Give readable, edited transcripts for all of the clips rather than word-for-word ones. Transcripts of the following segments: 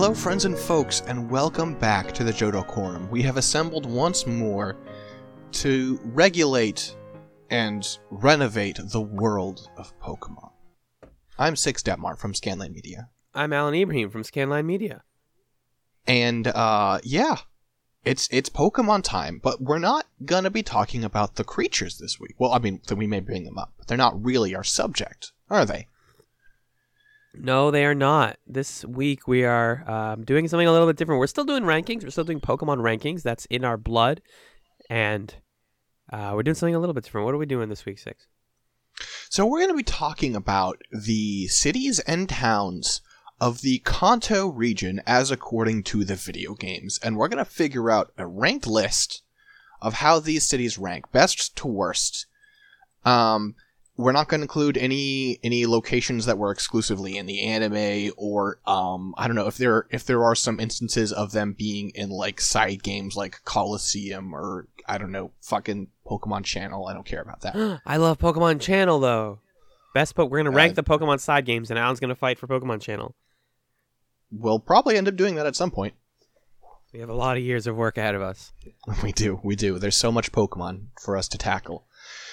Hello, friends and folks, and welcome back to the Johto Quorum. We have assembled once more to regulate and renovate the world of Pokemon. I'm Six Detmar from Scanline Media. I'm Alan Ibrahim from Scanline Media. And, it's Pokemon time, but we're not gonna be talking about the creatures this week. Well, I mean, we may bring them up, but they're not really our subject, are they? No, they are not. This week we are doing something a little bit different. We're still doing rankings. We're still doing Pokemon rankings. That's in our blood. And we're doing something a little bit different. What are we doing this week, Six? So we're going to be talking about the cities and towns of the Kanto region as according to the video games. And we're going to figure out a ranked list of how these cities rank, best to worst. We're not going to include any locations that were exclusively in the anime, or I don't know if there are some instances of them being in like side games like Colosseum or I don't know, fucking Pokemon Channel. I don't care about that. I love Pokemon Channel though. We're going to rank the Pokemon side games, and Alan's going to fight for Pokemon Channel. We'll probably end up doing that at some point. We have a lot of years of work ahead of us. We do. There's so much Pokemon for us to tackle.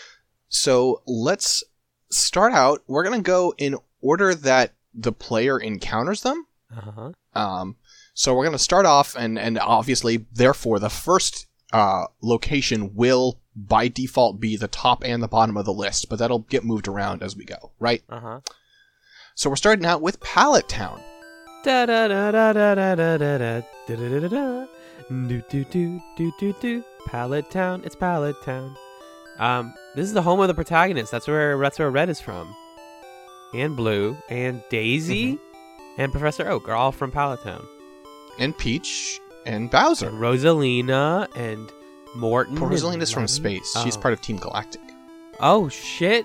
So let's start out. We're going to go in order that the player encounters them. Uh-huh. So we're going to start off, and obviously, therefore, the first location will, by default, be the top and the bottom of the list, but that'll get moved around as we go, right? Uh-huh. So we're starting out with Pallet Town. Da da da da da da da da da da da da da. Do do do do do do. Pallet Town. It's Pallet Town. This is the home of the protagonist. That's where Red is from. And Blue and Daisy and Professor Oak are all from Pallet Town. And Peach and Bowser. And Rosalina and Morton. Poor Rosalina's from space. She's part of Team Galactic. Oh shit.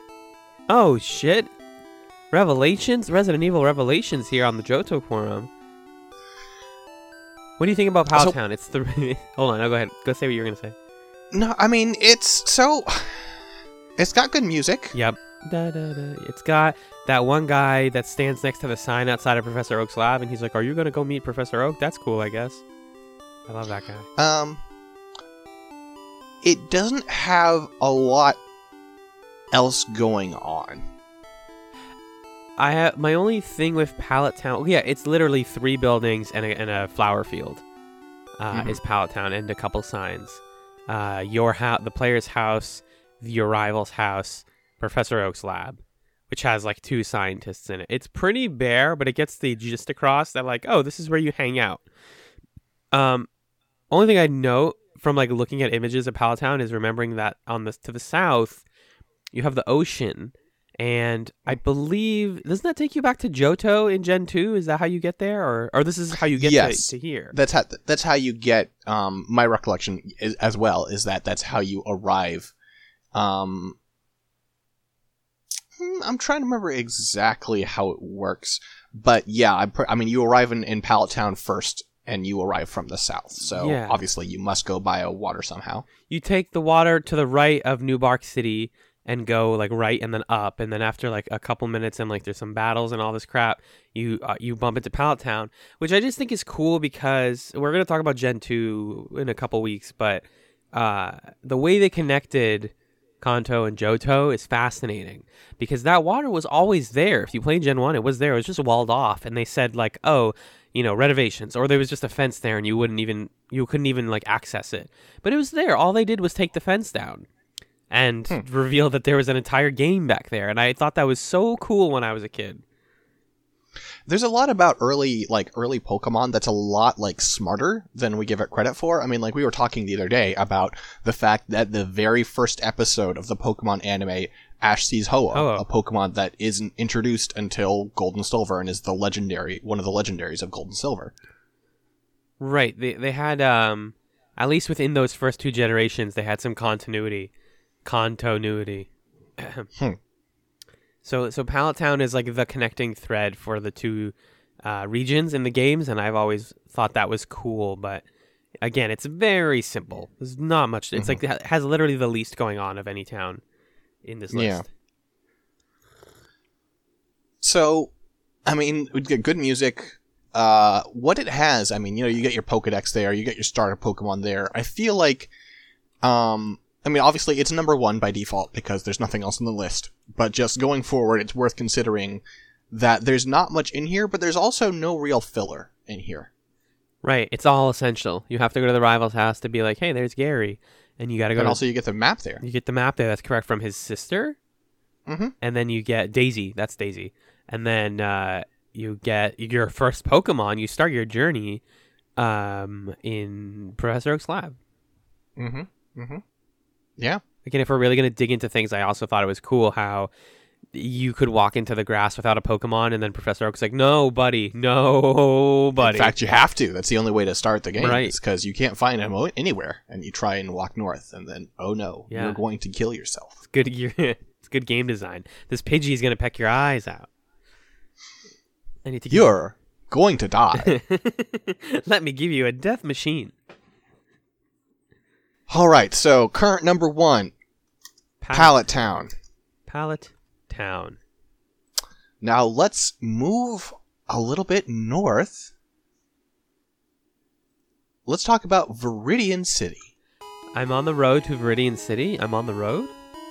Resident Evil Revelations here on the Johto Quorum. What do you think about Pallet Town? It's the hold on, no, go ahead. Go say what you were gonna say. No, I mean it's got good music. Yep. Da, da, da. It's got that one guy that stands next to the sign outside of Professor Oak's lab, and he's like, "Are you gonna go meet Professor Oak?" That's cool, I guess. I love that guy. It doesn't have a lot else going on. I have my only thing with Pallet Town. Yeah, it's literally 3 buildings and a flower field. Is Pallet Town, and a couple signs. Your house, the player's house, your rival's house, Professor Oak's lab, which has like 2 scientists in it. It's pretty bare, but it gets the gist across that like, oh, this is where you hang out. Only thing I note from like looking at images of Pallet Town is remembering that to the south, you have the ocean. And I believe, doesn't that take you back to Johto in Gen 2? Is that how you get there? Or this is how you get to here? That's how you get, my recollection as well, is that's how you arrive. I'm trying to remember exactly how it works. But yeah, I mean, you arrive in Pallet Town first, and you arrive from the south. So yeah. Obviously you must go by a water somehow. You take the water to the right of New Bark City, and go like right and then up, and then after like a couple minutes and like there's some battles and all this crap, you bump into Pallet Town, which I just think is cool because we're gonna talk about Gen 2 in a couple weeks, but the way they connected Kanto and Johto is fascinating because that water was always there. If you played Gen 1, it was there. It was just walled off, and they said like, oh, you know, renovations, or there was just a fence there and you couldn't even like access it, but it was there. All they did was take the fence down and reveal that there was an entire game back there. And I thought that was so cool when I was a kid. There's a lot about early Pokemon that's a lot like smarter than we give it credit for. I mean, like we were talking the other day about the fact that the very first episode of the Pokemon anime, Ash sees Ho-Oh, a Pokemon that isn't introduced until Gold and Silver and is one of the legendaries of Gold and Silver. Right. They had, at least within those first 2 generations, they had some continuity. So Pallet Town is like the connecting thread for the 2 regions in the games, and I've always thought that was cool. But again, it's very simple. There's not much. It's like it has literally the least going on of any town in this list. So, I mean, we get good music. what it has, I mean, you get your Pokedex there, you get your starter Pokemon there. I feel like, I mean, obviously it's number 1 by default because there's nothing else on the list. But just going forward, it's worth considering that there's not much in here, but there's also no real filler in here. Right. It's all essential. You have to go to the rival's house to be like, hey, there's Gary. And you got to go. And also you get the map there. You get the map there. That's correct, from his sister. Mm-hmm. And then you get Daisy. That's Daisy. And then you get your first Pokemon. You start your journey in Professor Oak's lab. Mm-hmm. Mm-hmm. Yeah. Again, if we're really going to dig into things, I also thought it was cool how you could walk into the grass without a Pokemon, and then Professor Oak's like, no, buddy. In fact, you have to. That's the only way to start the game. Right. Because you can't find him anywhere, and you try and walk north, and then, oh no, you're going to kill yourself. It's good, it's good game design. This Pidgey's going to peck your eyes out. You're going to die. Let me give you a death machine. All right, so current number 1, Pallet Town. Pallet Town. Now let's move a little bit north. Let's talk about Viridian City. I'm on the road to Viridian City. I'm on the road?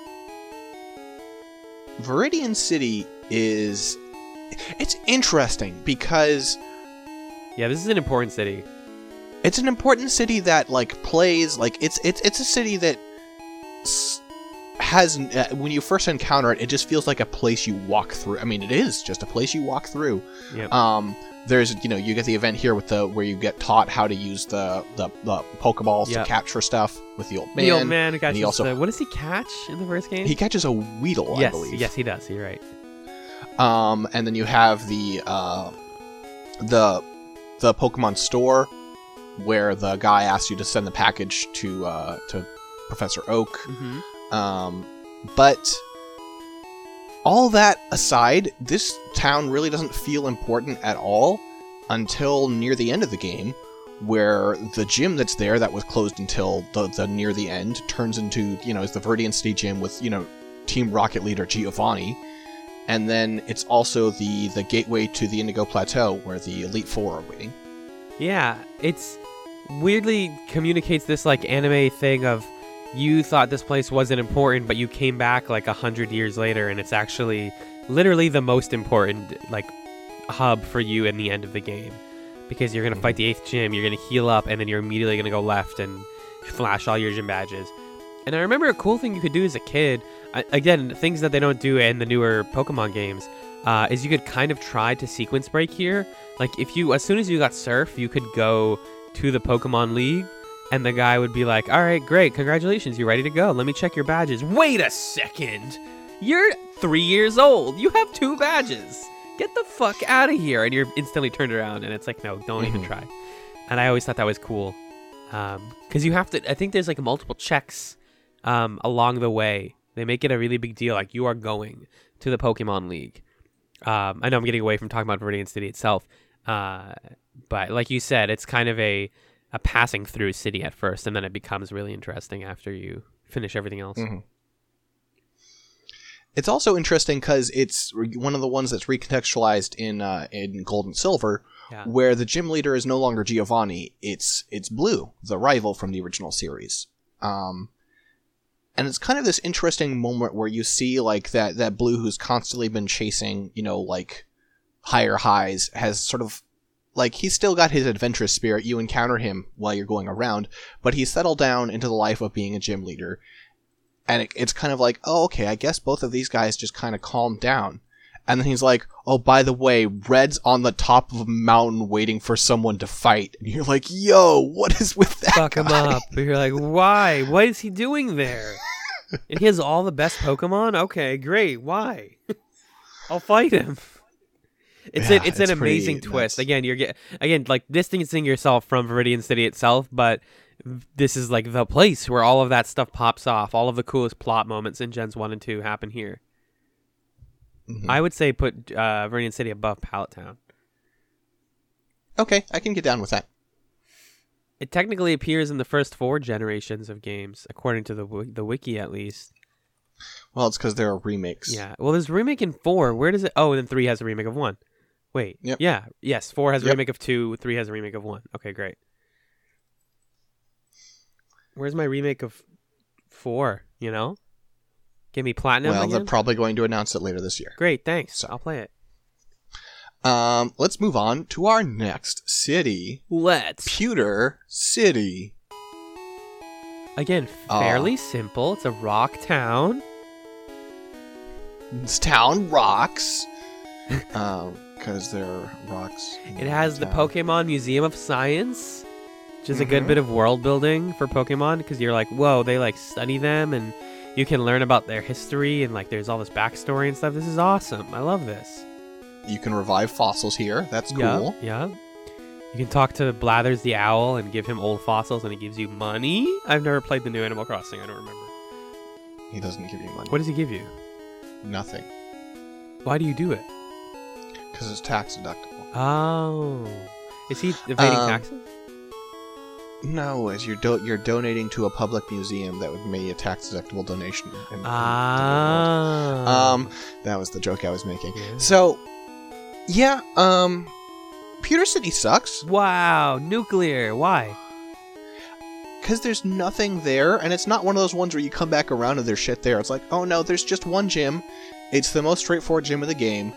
Viridian City is... It's interesting because... Yeah, this is an important city. It's an important city that, like, plays... Like, it's a city that has... when you first encounter it, it just feels like a place you walk through. I mean, it is just a place you walk through. Yep. There's, you get the event here with where you get taught how to use the Pokeballs to capture stuff with the old man. The old man catches what does he catch in the first game? He catches a Weedle, I believe. Yes, he does. You're right. And then you have the Pokemon store, where the guy asks you to send the package to Professor Oak. Mm-hmm. But all that aside, this town really doesn't feel important at all until near the end of the game, where the gym that's there that was closed until the near the end turns into, is the Viridian City gym with, Team Rocket leader Giovanni. And then it's also the gateway to the Indigo Plateau, where the Elite Four are waiting. Yeah, it's weirdly communicates this like anime thing of you thought this place wasn't important, but you came back like 100 years later, and it's actually literally the most important like hub for you in the end of the game, because you're gonna fight the 8th gym, you're gonna heal up, and then you're immediately gonna go left and flash all your gym badges. And I remember a cool thing you could do as a kid, again, things that they don't do in the newer Pokemon games, is you could kind of try to sequence break here. Like, as soon as you got Surf, you could go to the Pokemon League, and the guy would be like, all right, great, congratulations, you're ready to go. Let me check your badges. Wait a second! You're 3 years old! You have 2 badges! Get the fuck out of here! And you're instantly turned around, and it's like, no, don't even try. And I always thought that was cool. Because you have to, I think there's like multiple checks along the way. They make it a really big deal, like you are going to the Pokemon League. I know I'm getting away from talking about Viridian City itself, but like you said, it's kind of a passing through city at first, and then it becomes really interesting after you finish everything else. Mm-hmm. It's also interesting because it's one of the ones that's recontextualized in Gold and Silver, where the gym leader is no longer Giovanni. It's Blue, the rival from the original series. And it's kind of this interesting moment where you see like that Blue, who's constantly been chasing, like higher highs, has sort of like, he's still got his adventurous spirit. You encounter him while you're going around, but he's settled down into the life of being a gym leader. And it's kind of like, oh, okay, I guess both of these guys just kind of calmed down. And then he's like, oh, by the way, Red's on the top of a mountain waiting for someone to fight. And you're like, yo, what is with that Fuck guy? him up. But you're like, why? What is he doing there? And he has all the best Pokemon? Okay, great. Why? I'll fight him. It's an amazing twist. Again, you're like distancing yourself from Viridian City itself, but this is like the place where all of that stuff pops off. All of the coolest plot moments in Gens 1 and 2 happen here. Mm-hmm. I would say put Viridian City above Pallet Town. Okay, I can get down with that. It technically appears in the first 4 generations of games, according to the wiki at least. Well, it's because there are remakes. Yeah, well, there's a remake in 4. Where does it... Oh, and then 3 has a remake of 1. Wait. Yep. Yeah. Yes. 4 has a Yep. remake of 2. 3 has a remake of 1. Okay, great. Where's my remake of 4? You know, give me platinum Well, they're again. probably going to announce it later this year. Great. Thanks. So. I'll play it. Let's move on to our next city, Let's. Pewter City. Again, fairly simple. It's a rock town. This town rocks. Because there are rocks. It has the town. Pokemon Museum of Science, which is a good bit of world building for Pokemon, because you're like, whoa, they like study them and you can learn about their history and like there's all this backstory and stuff. This is awesome. I love this. You can revive fossils here. That's cool. Yeah. You can talk to Blathers the Owl and give him old fossils and he gives you money. I've never played the new Animal Crossing. I don't remember. He doesn't give you money. What does he give you? Nothing. Why do you do it? Because it's tax deductible. Oh. Is he evading taxes? No, as you're donating to a public museum that would make a tax deductible donation. In that was the joke I was making. Yeah. So, yeah, Pewter City sucks Wow. Nuclear. Why? because there's nothing there, and it's not one of those ones where you come back around and there's shit there. It's like, oh no, there's just one gym. It's the most straightforward gym of the game.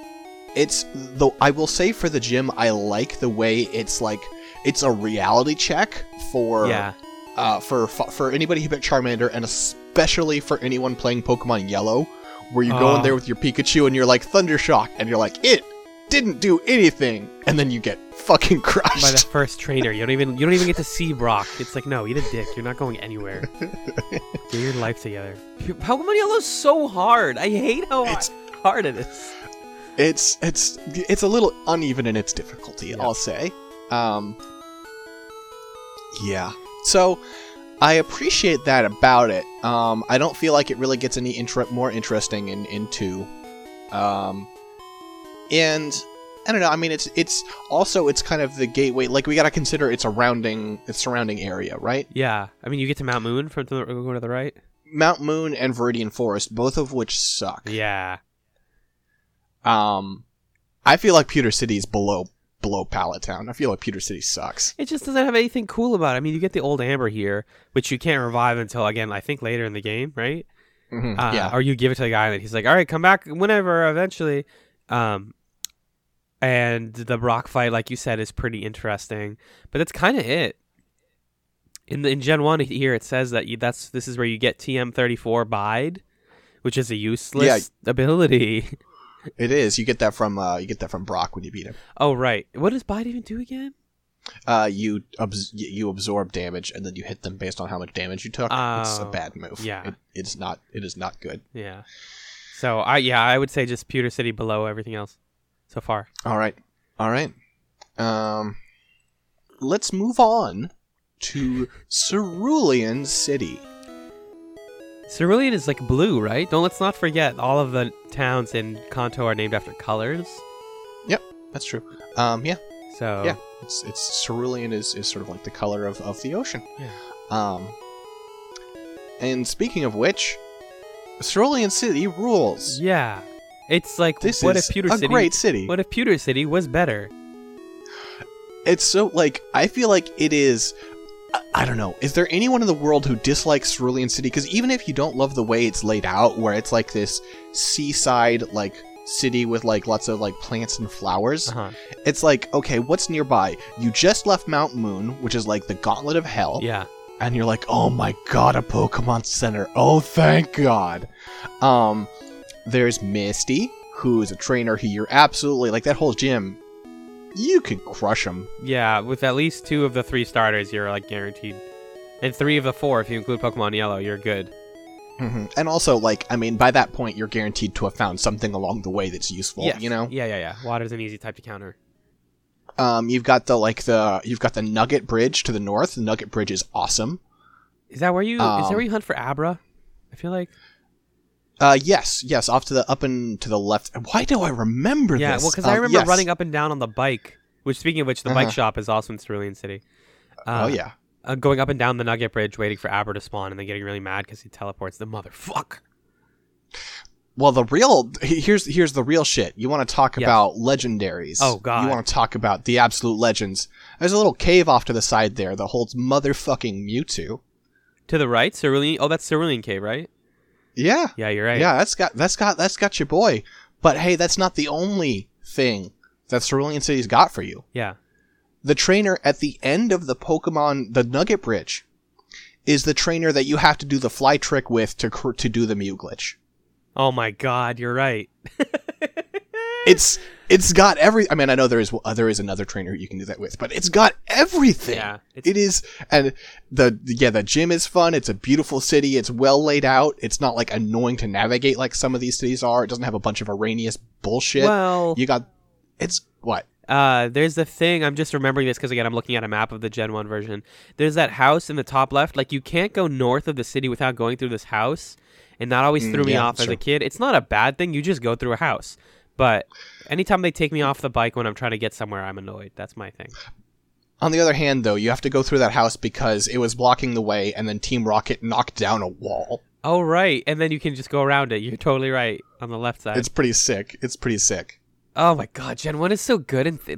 I will say for the gym, I like the way it's like it's a reality check for for anybody who picked Charmander, and especially for anyone playing Pokemon Yellow, where you go in there with your Pikachu and you're like Thundershock, and you're like, it didn't do anything, and then you get fucking crushed By the first trainer. You don't even get to see Brock. It's like, no, eat a dick. You're not going anywhere. Get your life together. Pokemon Yellow is so hard. I hate how hard it is. It's a little uneven in its difficulty, I'll say. Yeah. So I appreciate that about it. I don't feel like it really gets any more interesting in 2. And I don't know. I mean, it's also kind of the gateway. Like, we got to consider its surrounding area, right? Yeah. I mean, you get to Mount Moon go to the right. Mount Moon and Viridian Forest, both of which suck. Yeah. I feel like Pewter City is below Pallet Town. I feel like Pewter City sucks. It just doesn't have anything cool about it. I mean, you get the old Amber here, which you can't revive until, again, I think later in the game, right? Mm-hmm. Yeah. Or you give it to the guy and he's like, all right, come back whenever, eventually. And the Brock fight, like you said, is pretty interesting. But that's kind of it. In Gen 1 here, it says that this is where you get TM34 Bide, which is a useless ability. It is. You get that from Brock when you beat him. Oh, right. What does Bide even do again? You absorb damage and then you hit them based on how much damage you took. It's a bad move. Yeah. It is not good. Yeah. So I would say just Pewter City below everything else so far. All right. Let's move on to Cerulean City. Cerulean is like blue, right? Let's not forget all of the towns in Kanto are named after colors. Yep, that's true. Yeah. So yeah, it's Cerulean is sort of like the color of the ocean. Yeah. And speaking of which, Cerulean City rules. Yeah. It's like, this what is if Pewter a City, great city. What if Pewter City was better? It's so, like, I feel like it is... I don't know. Is there anyone in the world who dislikes Cerulean City? Because even if you don't love the way it's laid out, where it's like this seaside, like, city with, like, lots of, like, plants and flowers, it's like, okay, what's nearby? You just left Mount Moon, which is, like, the gauntlet of hell. Yeah. And you're like, oh my god, a Pokemon Center. Oh, thank god. There's Misty, who is a trainer who you're absolutely, like, that whole gym, you can crush them. Yeah, with at least 2 of the 3 starters, you're, like, guaranteed. And 3 of the 4, if you include Pokemon Yellow, you're good. Mm-hmm. And also, like, I mean, by that point, you're guaranteed to have found something along the way that's useful, Yes. you know? Yeah. Water's an easy type to counter. You've got the Nugget Bridge to the north. The Nugget Bridge is awesome. Is that where you hunt for Abra? I feel like. Yes, up and to the left. Why do I remember this? Yeah, well, because I remember running up and down on the bike. Which, speaking of which, the bike shop is also in Cerulean City. Oh yeah. Going up and down the Nugget Bridge, waiting for Abra to spawn, and then getting really mad because he teleports. The motherfuck. Well, here's the real shit. You want to talk about legendaries. Oh, God. You want to talk about the absolute legends. There's a little cave off to the side there that holds motherfucking Mewtwo. To the right, Cerulean. Oh, that's Cerulean Cave, right? Yeah. Yeah, you're right. Yeah, that's got your boy. But hey, that's not the only thing that Cerulean City's got for you. Yeah. The trainer at the end of the Pokemon, the Nugget Bridge, is the trainer that you have to do the fly trick with to do the Mew glitch. Oh my God, you're right. It's got every. I mean, I know there is another trainer you can do that with, but it's got everything. Yeah, it is, and the gym is fun. It's a beautiful city. It's well laid out. It's not like annoying to navigate like some of these cities are. It doesn't have a bunch of Arrhenius bullshit. Well, it's what? There's the thing. I'm just remembering this because again, I'm looking at a map of the Gen 1 version. There's that house in the top left. Like you can't go north of the city without going through this house, and that always threw me off as a kid. It's not a bad thing. You just go through a house. But anytime they take me off the bike when I'm trying to get somewhere, I'm annoyed. That's my thing. On the other hand, though, you have to go through that house because it was blocking the way, and then Team Rocket knocked down a wall. Oh, right. And then you can just go around it. You're totally right on the left side. It's pretty sick. Oh, my God. Gen 1 is so good and,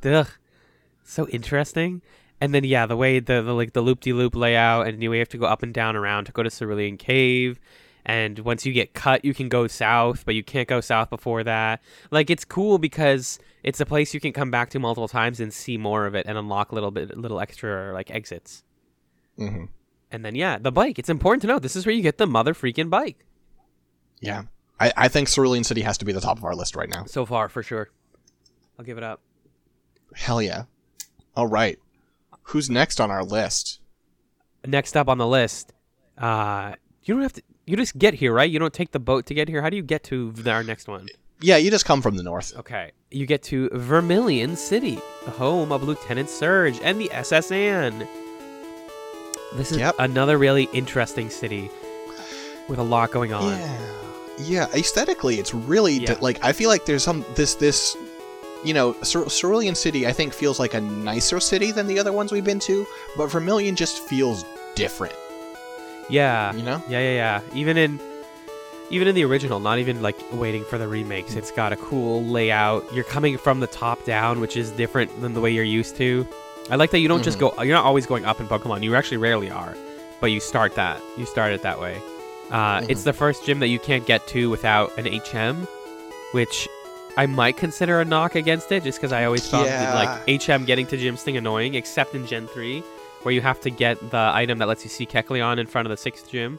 so interesting. And then, yeah, the way the loop-de-loop layout, and you have to go up and down around to go to Cerulean Cave. And once you get cut, you can go south, but you can't go south before that. Like, it's cool because it's a place you can come back to multiple times and see more of it and unlock little extra, like, exits. Mm-hmm. And then, yeah, the bike. It's important to know. This is where you get the mother freaking bike. Yeah. I think Cerulean City has to be the top of our list right now. So far, for sure. I'll give it up. Hell yeah. All right. Who's next on our list? Next up on the list, you don't have to... You just get here, right? You don't take the boat to get here. How do you get to our next one? Yeah, you just come from the north. Okay. You get to Vermilion City, the home of Lieutenant Surge and the SS Anne. This is another really interesting city with a lot going on. Yeah. Aesthetically, it's really I feel like there's this Cerulean City I think feels like a nicer city than the other ones we've been to, but Vermilion just feels different. Yeah. You know? Yeah. Even in the original, not even like waiting for the remakes, it's got a cool layout. You're coming from the top down, which is different than the way you're used to. I like that you don't just go, you're not always going up in Pokemon. You actually rarely are, but you start it that way. It's the first gym that you can't get to without an HM, which I might consider a knock against it just because I always found HM getting to gyms thing annoying, except in Gen 3. Where you have to get the item that lets you see Kecleon in front of the 6th gym.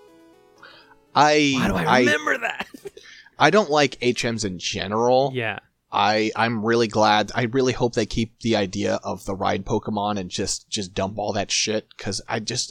Why do I remember that? I don't like HMs in general. Yeah. I'm really glad. I really hope they keep the idea of the ride Pokemon and just dump all that shit. Because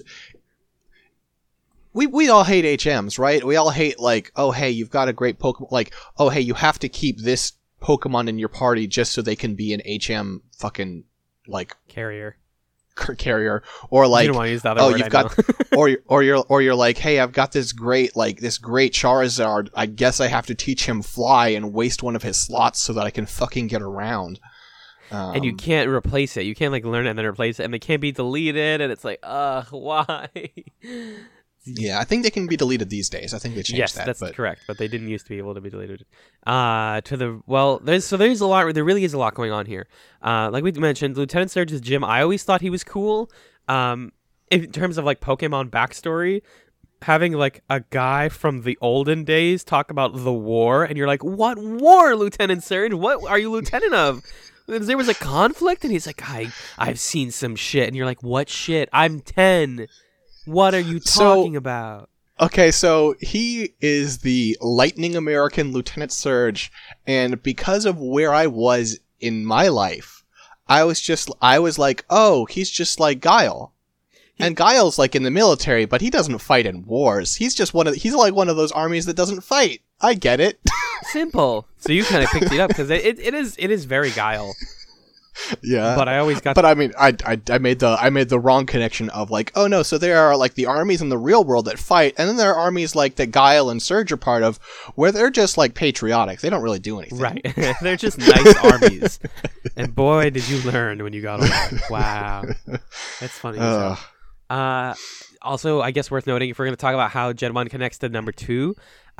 we all hate HMs, right? We all hate like, oh, hey, you've got a great Pokemon. Like, oh, hey, you have to keep this Pokemon in your party just so they can be an HM fucking like carrier, or like, you don't want to use the other word, you've got or you're like, hey, I've got this great Charizard, I guess I have to teach him fly and waste one of his slots so that I can fucking get around, and you can't replace it. You can't like learn it and then replace it, and they can't be deleted, and it's like, why? Yeah, I think they can be deleted these days. I think they changed that. Yes, that's correct, but they didn't used to be able to be deleted. There's a lot. There really is a lot going on here. Like we mentioned, Lieutenant Surge's gym. I always thought he was cool. In terms of like Pokemon backstory, having like a guy from the olden days talk about the war, and you're like, what war, Lieutenant Surge? What are you lieutenant of? There was a conflict, and he's like, I've seen some shit, and you're like, what shit? I'm 10. What are you talking about? Okay, so he is the Lightning American Lieutenant Surge, and because of where I was in my life, I was like, oh, he's just like Guile. And Guile's like in the military, but he doesn't fight in wars. He's like one of those armies that doesn't fight. I get it. Simple. So you kind of picked it up because it is very Guile. Yeah, but I always got. But I mean, I made the wrong connection of like, oh no, so there are like the armies in the real world that fight, and then there are armies like that Guile and Surge are part of, where they're just like patriotic. They don't really do anything. Right, they're just nice armies. And boy, did you learn when you got along. Wow, that's funny. Also, I guess worth noting if we're going to talk about how Gen 1 connects to number 2.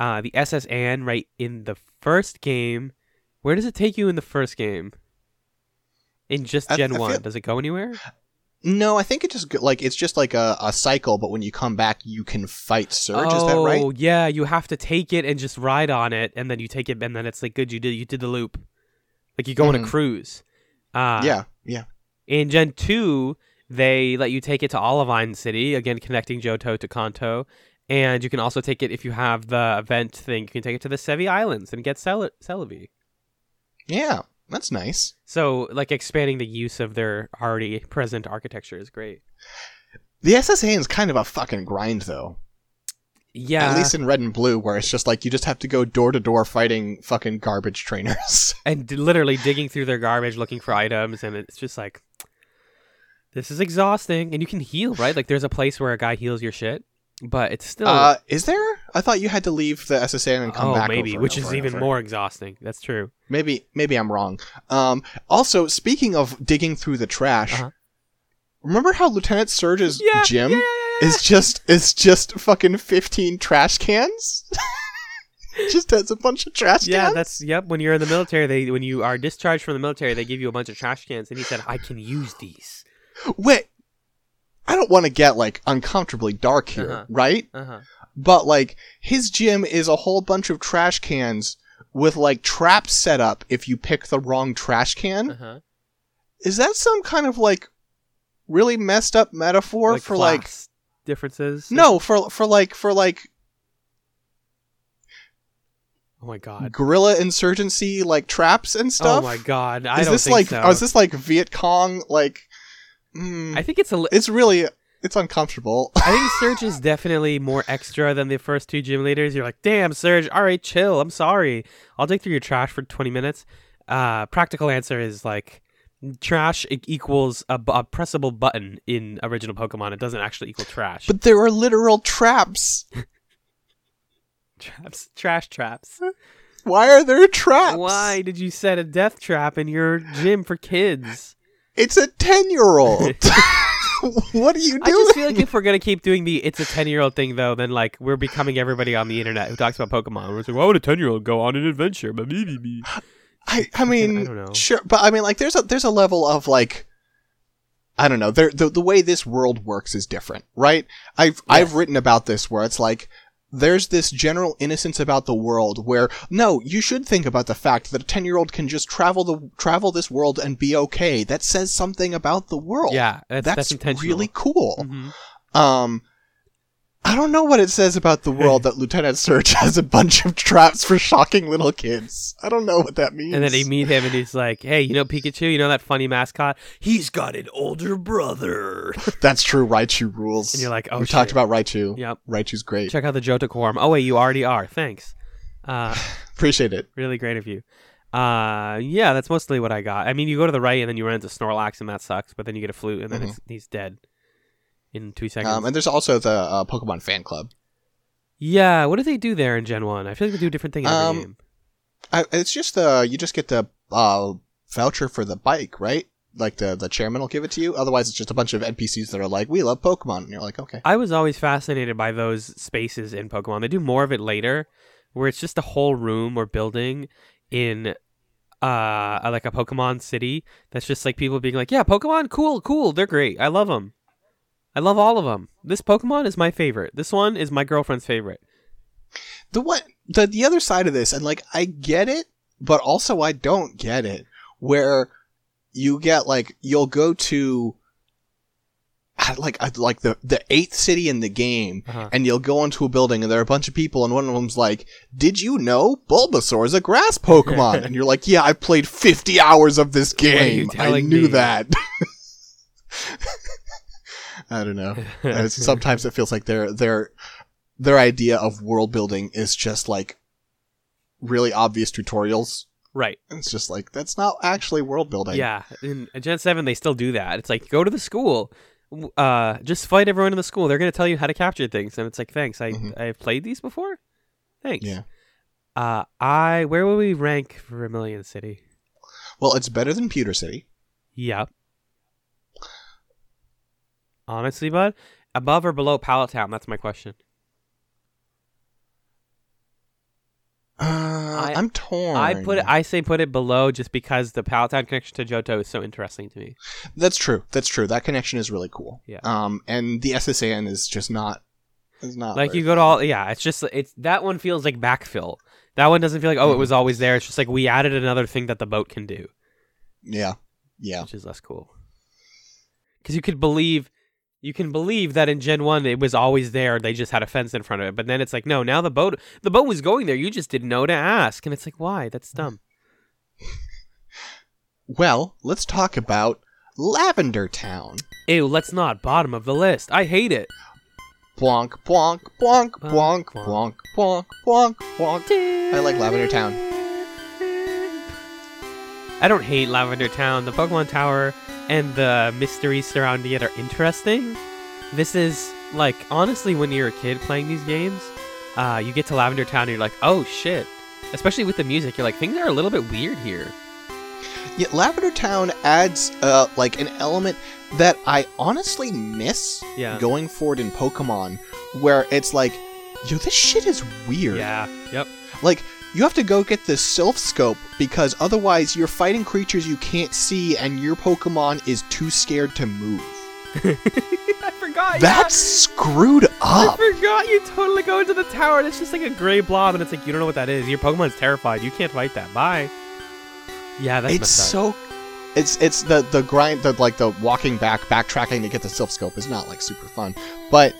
the SS Anne right in the first game. Where does it take you in the first game? In just Gen 1, does it go anywhere? No, I think it just it's just like a cycle, but when you come back, you can fight Surge. Is that right? Oh, yeah, you have to take it and just ride on it, and then you take it, and then it's like, good, you did the loop. Like you go on a cruise. Yeah. In Gen 2, they let you take it to Olivine City, again connecting Johto to Kanto, and you can also take it if you have the event thing. You can take it to the Sevi Islands and get Celebi. Yeah, that's nice. So, like, expanding the use of their already present architecture is great. The SSA is kind of a fucking grind, though. Yeah. At least in Red and Blue, where it's just like you just have to go door to door fighting fucking garbage trainers. And literally digging through their garbage looking for items, and it's just like, this is exhausting. And you can heal, right? Like, there's a place where a guy heals your shit, but it's still... Is there? I thought you had to leave the SSA and come back. Oh, maybe, which is even over. more exhausting. That's true. Maybe I'm wrong. Also, speaking of digging through the trash, remember how Lieutenant Surge's gym is just fucking 15 trash cans? Just has a bunch of trash cans? Yeah, when you're in the military, when you are discharged from the military, they give you a bunch of trash cans, and he said, I can use these. Wait, I don't want to get, like, uncomfortably dark here, right? But, like, his gym is a whole bunch of trash cans with, like, traps set up if you pick the wrong trash can. Is that some kind of, like, really messed up metaphor like for, like... differences? No, for like... Oh my god. Guerrilla insurgency, like, traps and stuff? Oh my god, I don't think like, so. Is this, like, Viet Cong, like... I think it's it's uncomfortable. I think Surge is definitely more extra than the first two gym leaders. You're like, damn, Surge, alright, chill, I'm sorry. I'll dig through your trash for 20 minutes. Practical answer is, like, trash equals a pressable button in original Pokemon. It doesn't actually equal trash. But there are literal traps. Trash traps. Why are there traps? Why did you set a death trap in your gym for kids? It's a 10-year-old. What are you doing? I just feel like if we're going to keep doing the it's a 10-year-old thing, though, then, like, we're becoming everybody on the internet who talks about Pokemon. We're like, why would a 10-year-old go on an adventure? I mean, I don't know. Sure, but I mean, like, there's a level of, like, I don't know. The way this world works is different, right? I've written about this where it's like, there's this general innocence about the world where, no, you should think about the fact that a 10-year-old can just travel this world and be okay. That says something about the world. Yeah, that's intentional. Really cool. I don't know what it says about the world that Lieutenant Surge has a bunch of traps for shocking little kids. I don't know what that means. And then they meet him and he's like, hey, you know Pikachu? You know that funny mascot? He's got an older brother. That's true. Raichu rules. And you're like, oh, we talked about Raichu. Yep. Raichu's great. Check out the Johto Quorum. Oh, wait, you already are. Thanks. Appreciate it. Really great of you. Yeah, that's mostly what I got. I mean, you go to the right and then you run into Snorlax and that sucks, but then you get a flute and then he's dead in 2 seconds. And there's also the Pokemon fan club. Yeah, what do they do there in Gen 1? I feel like they do a different thing in every game. It's just you just get the voucher for the bike, right? Like the chairman will give it to you. Otherwise, it's just a bunch of NPCs that are like, we love Pokemon. And you're like, okay. I was always fascinated by those spaces in Pokemon. They do more of it later, where it's just a whole room or building in like a Pokemon city that's just like people being like, yeah, Pokemon, cool, they're great. I love them. I love all of them. This Pokemon is my favorite. This one is my girlfriend's favorite. The other side of this, and like I get it, but also I don't get it, where you get like you'll go to like the 8th city in the game, and you'll go into a building and there are a bunch of people, and one of them's like, "Did you know Bulbasaur is a grass Pokemon?" And you're like, "Yeah, I've played 50 hours of this game. I knew that." I don't know. Sometimes it feels like their idea of world building is just like really obvious tutorials. Right. It's just like, that's not actually world building. Yeah. In Gen 7, they still do that. It's like, go to the school. Just fight everyone in the school. They're going to tell you how to capture things. And it's like, thanks. I've played these before? Thanks. Yeah. Where will we rank for Vermilion City? Well, it's better than Pewter City. Yep. Honestly, bud, above or below Pallet Town? That's my question. I'm torn. I say put it below just because the Palatown connection to Johto is so interesting to me. That's true. That connection is really cool. Yeah. And the SSAN is just not. Is not like very you go to all. Yeah, it's that one feels like backfill. That one doesn't feel like it was always there. It's just like we added another thing that the boat can do. Yeah. Which is less cool. Because you can believe that in Gen 1 it was always there, they just had a fence in front of it. But then it's like, no, now the boat was going there, you just didn't know to ask. And it's like, why? That's dumb. Well, let's talk about Lavender Town. Ew, let's not. Bottom of the list. I hate it. Blanc, blanc, blanc, blanc, blanc, blanc, blanc, blanc. I like Lavender Town. I don't hate Lavender Town. The Pokemon Tower and the mysteries surrounding it are interesting. This is, like, honestly, when you're a kid playing these games, you get to Lavender Town and you're like, oh, shit. Especially with the music, you're like, things are a little bit weird here. Yeah, Lavender Town adds, like, an element that I honestly miss going forward in Pokemon, where it's like, yo, this shit is weird. Yeah, yep. Like, you have to go get the Sylph Scope, because otherwise you're fighting creatures you can't see, and your Pokemon is too scared to move. I forgot. That's screwed up. I forgot you totally go into the tower, and it's just like a gray blob, and it's like, you don't know what that is. Your Pokemon's terrified. You can't fight that. Bye. Yeah, that's messed up. It's the grind, the walking backtracking to get the Sylph Scope is not, like, super fun. But...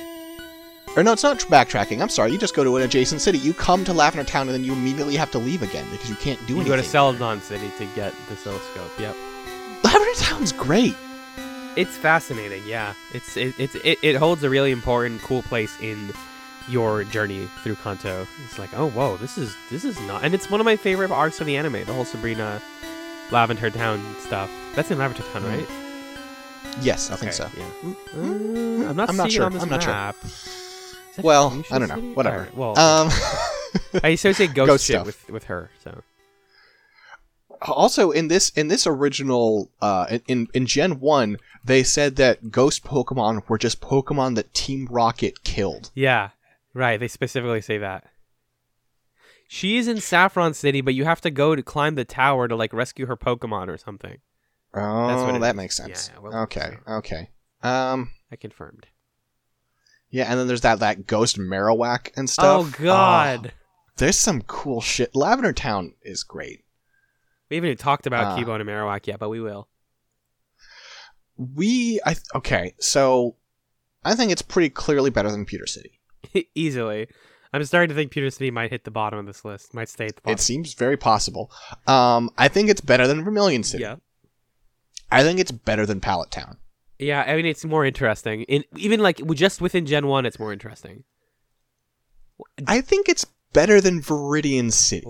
Or no, it's not backtracking. I'm sorry. You just go to an adjacent city. You come to Lavender Town, and then you immediately have to leave again because you can't do anything. You go to Celadon City to get the Sylph Scope. Yep. Lavender Town's great. It's fascinating. Yeah. It holds a really important, cool place in your journey through Kanto. It's like, oh, whoa, this is not, and it's one of my favorite arcs of the anime. The whole Sabrina, Lavender Town stuff. That's in Lavender Town, right? Yes, I think so. Yeah. I'm not sure. On this map. Sure. Well, I don't know. City? Whatever. Right, well, I associate ghost shit with her. So. Also, in this original, in Gen 1, they said that ghost Pokemon were just Pokemon that Team Rocket killed. Yeah, right. They specifically say that. She is in Saffron City, but you have to go to climb the tower to, like, rescue her Pokemon or something. Oh, that makes sense. Yeah, well, okay. I confirmed. Yeah, and then there's that ghost Marowak and stuff. Oh, God. There's some cool shit. Lavender Town is great. We haven't even talked about Cubone and Marowak yet, but we will. Okay, so I think it's pretty clearly better than Pewter City. Easily. I'm starting to think Pewter City might hit the bottom of this list. Might stay at the bottom. It seems very possible. I think it's better than Vermilion City. Yeah. I think it's better than Pallet Town. Yeah, I mean, it's more interesting. Even like just within Gen 1, it's more interesting. I think it's better than Viridian City.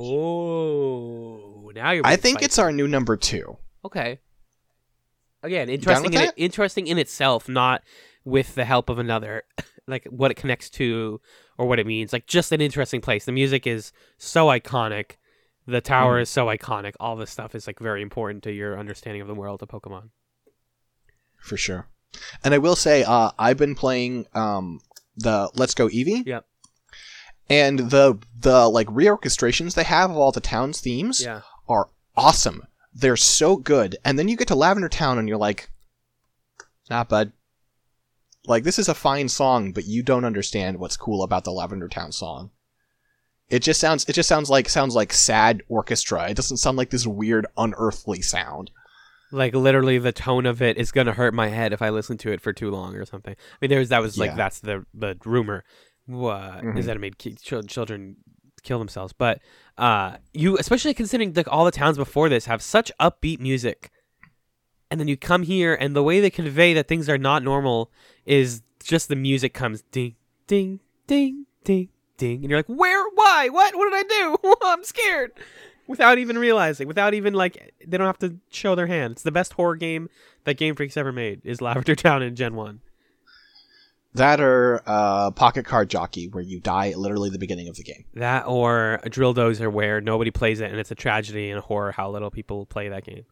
Oh, now you're. I think it's our new number 2. Okay. Again, interesting in itself, not with the help of another, like what it connects to or what it means. Like just an interesting place. The music is so iconic. The tower is so iconic. All this stuff is like very important to your understanding of the world of Pokemon. For sure. And I will say, I've been playing the Let's Go Eevee. Yep. And the like reorchestrations they have of all the town's themes are awesome. They're so good. And then you get to Lavender Town and you're like, nah, bud. Like, this is a fine song, but you don't understand what's cool about the Lavender Town song. It just sounds like sad orchestra. It doesn't sound like this weird unearthly sound. Like, literally, the tone of it is going to hurt my head if I listen to it for too long or something. I mean, that's the rumor. Is that it made children kill themselves. But you, especially considering all the towns before this have such upbeat music. And then you come here, and the way they convey that things are not normal is just the music comes ding, ding, ding, ding, ding. And you're like, where? Why? What? What did I do? I'm scared. Without even realizing, they don't have to show their hand. It's the best horror game that Game Freak's ever made, is Lavender Town in Gen 1. That or Pocket Card Jockey, where you die literally at the beginning of the game. That or a Drill Dozer, where nobody plays it, and it's a tragedy and a horror how little people play that game.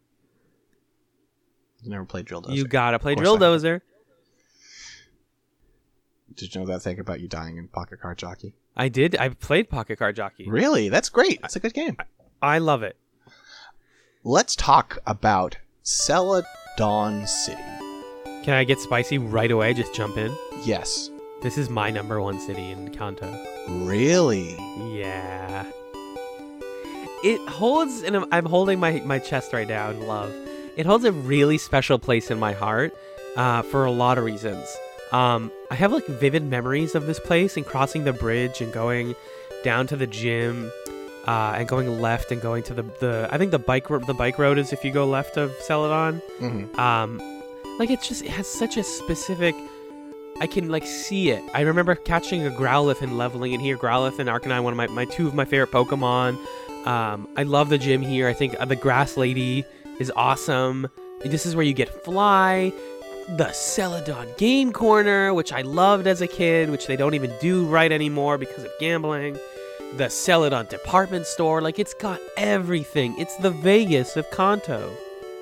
Never played Drill Dozer. You gotta play Drill Dozer. Did you know that thing about you dying in Pocket Card Jockey? I did. I played Pocket Card Jockey. Really? That's great. That's a good game. I love it. Let's talk about Celadon City. Can I get spicy right away? Just jump in? Yes. This is my number one city in Kanto. Really? Yeah. It holds, and I'm holding my chest right now in love. It holds a really special place in my heart for a lot of reasons. I have like vivid memories of this place and crossing the bridge and going down to the gym and going left and going to the I think the bike road is if you go left of Celadon. Mm-hmm. Like it has such a specific. I can like see it. I remember catching a Growlithe and leveling it here. Growlithe and Arcanine, one of my two of my favorite Pokemon. I love the gym here. I think the Grass Lady is awesome. This is where you get Fly. The Celadon Game Corner, which I loved as a kid, which they don't even do right anymore because of gambling. The Celadon Department Store. Like, it's got everything. It's the Vegas of Kanto.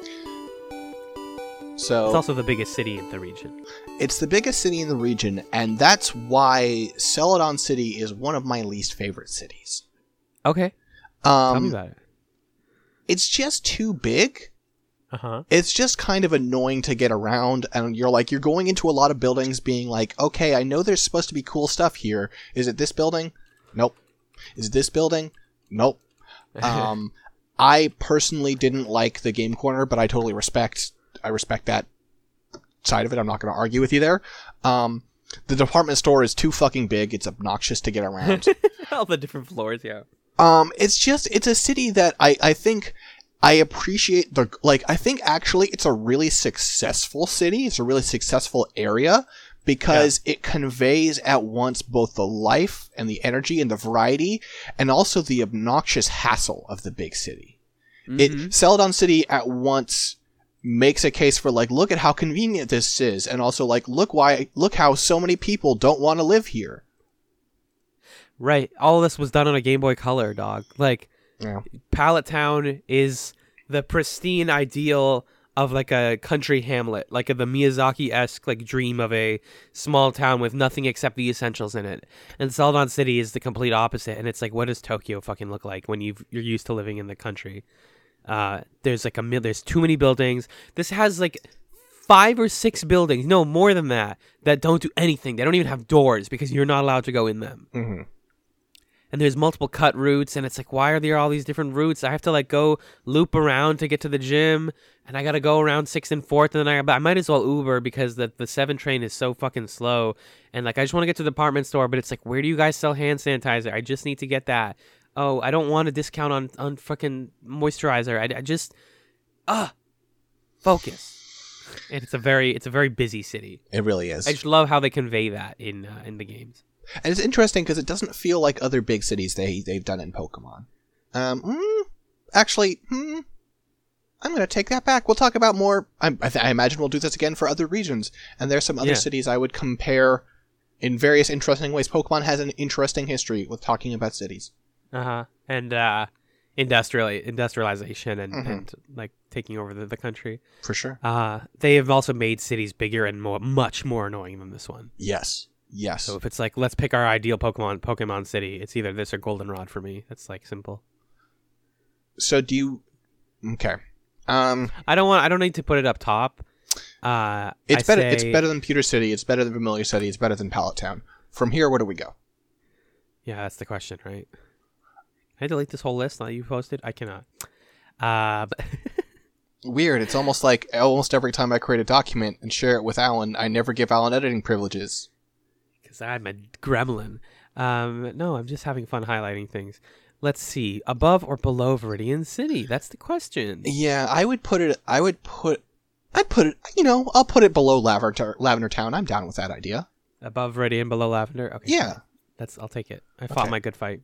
So it's also the biggest city in the region. It's the biggest city in the region, and that's why Celadon City is one of my least favorite cities. Okay. Tell me about it. It's just too big. Uh-huh. It's just kind of annoying to get around, and you're going into a lot of buildings being like, okay, I know there's supposed to be cool stuff here. Is it this building? Nope. Is it this building? Nope. I personally didn't like the game corner, but I totally respect that side of it. I'm not going to argue with you there. The department store is too fucking big. It's obnoxious to get around. All the different floors, yeah. It's a city that I think I appreciate I think actually it's a really successful city. It's a really successful area because it conveys at once both the life and the energy and the variety and also the obnoxious hassle of the big city. Mm-hmm. Celadon City at once makes a case for look at how convenient this is, and also look how so many people don't want to live here. Right. All this was done on a Game Boy Color, dog. Yeah. Pallet Town is the pristine ideal of a country hamlet, the Miyazaki-esque dream of a small town with nothing except the essentials in it. And Celadon City is the complete opposite. And it's what does Tokyo fucking look like when you're used to living in the country? There's there's too many buildings. This has 5 or 6 buildings, no more than that don't do anything. They don't even have doors because you're not allowed to go in them. Mm-hmm. And there's multiple cut routes, and it's why are there all these different routes? I have to go loop around to get to the gym, and I gotta go around 6th and 4th, and then I might as well Uber because the 7 train is so fucking slow. And I just want to get to the department store, but it's where do you guys sell hand sanitizer? I just need to get that. Oh, I don't want a discount on fucking moisturizer. I just focus. And it's a very busy city. It really is. I just love how they convey that in the games. And it's interesting because it doesn't feel like other big cities they've done in Pokemon. Actually, I'm going to take that back. We'll talk about more. I imagine we'll do this again for other regions. And there's some other cities I would compare in various interesting ways. Pokemon has an interesting history with talking about cities. Uh-huh. And industrialization and taking over the country. For sure. They have also made cities bigger and much more annoying than this one. Yes. So if it's let's pick our ideal Pokemon city, it's either this or Goldenrod for me. That's simple. So do you? Okay. I don't need to put it up top. It's better. It's better than Pewter City. It's better than Familiar City. It's better than Pallet Town. From here, where do we go? Yeah, that's the question, right? Can I delete this whole list now that you posted? I cannot. Weird. It's almost like almost every time I create a document and share it with Alan, I never give Alan editing privileges. Because I'm a gremlin. No, I'm just having fun highlighting things. Let's see. Above or below Viridian City? That's the question. Yeah, I'd put it, I'll put it below Lavender Town. I'm down with that idea. Above Viridian, below Lavender? Okay. Yeah. I'll take it. I fought my good fight.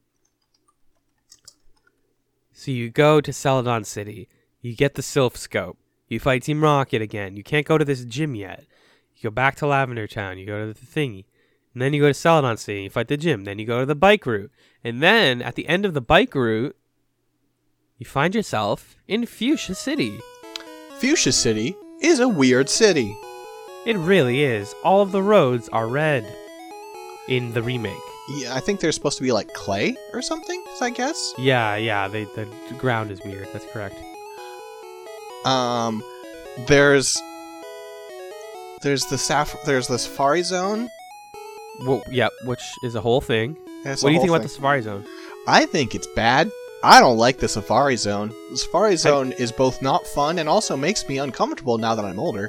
So you go to Celadon City. You get the Sylph Scope. You fight Team Rocket again. You can't go to this gym yet. You go back to Lavender Town. You go to the thingy. And then you go to Celadon City. You fight the gym. Then you go to the bike route. And then, at the end of the bike route, you find yourself in Fuchsia City. Fuchsia City is a weird city. It really is. All of the roads are red. in the remake. Yeah, I think they're supposed to be like clay or something, I guess. Yeah, the ground is weird. That's correct. There's the Safari Zone. Well, yeah, which is a whole thing. That's What a do you think whole about the Safari Zone? I think it's bad. I don't like the Safari Zone. The Safari Zone is both not fun and also makes me uncomfortable now that I'm older.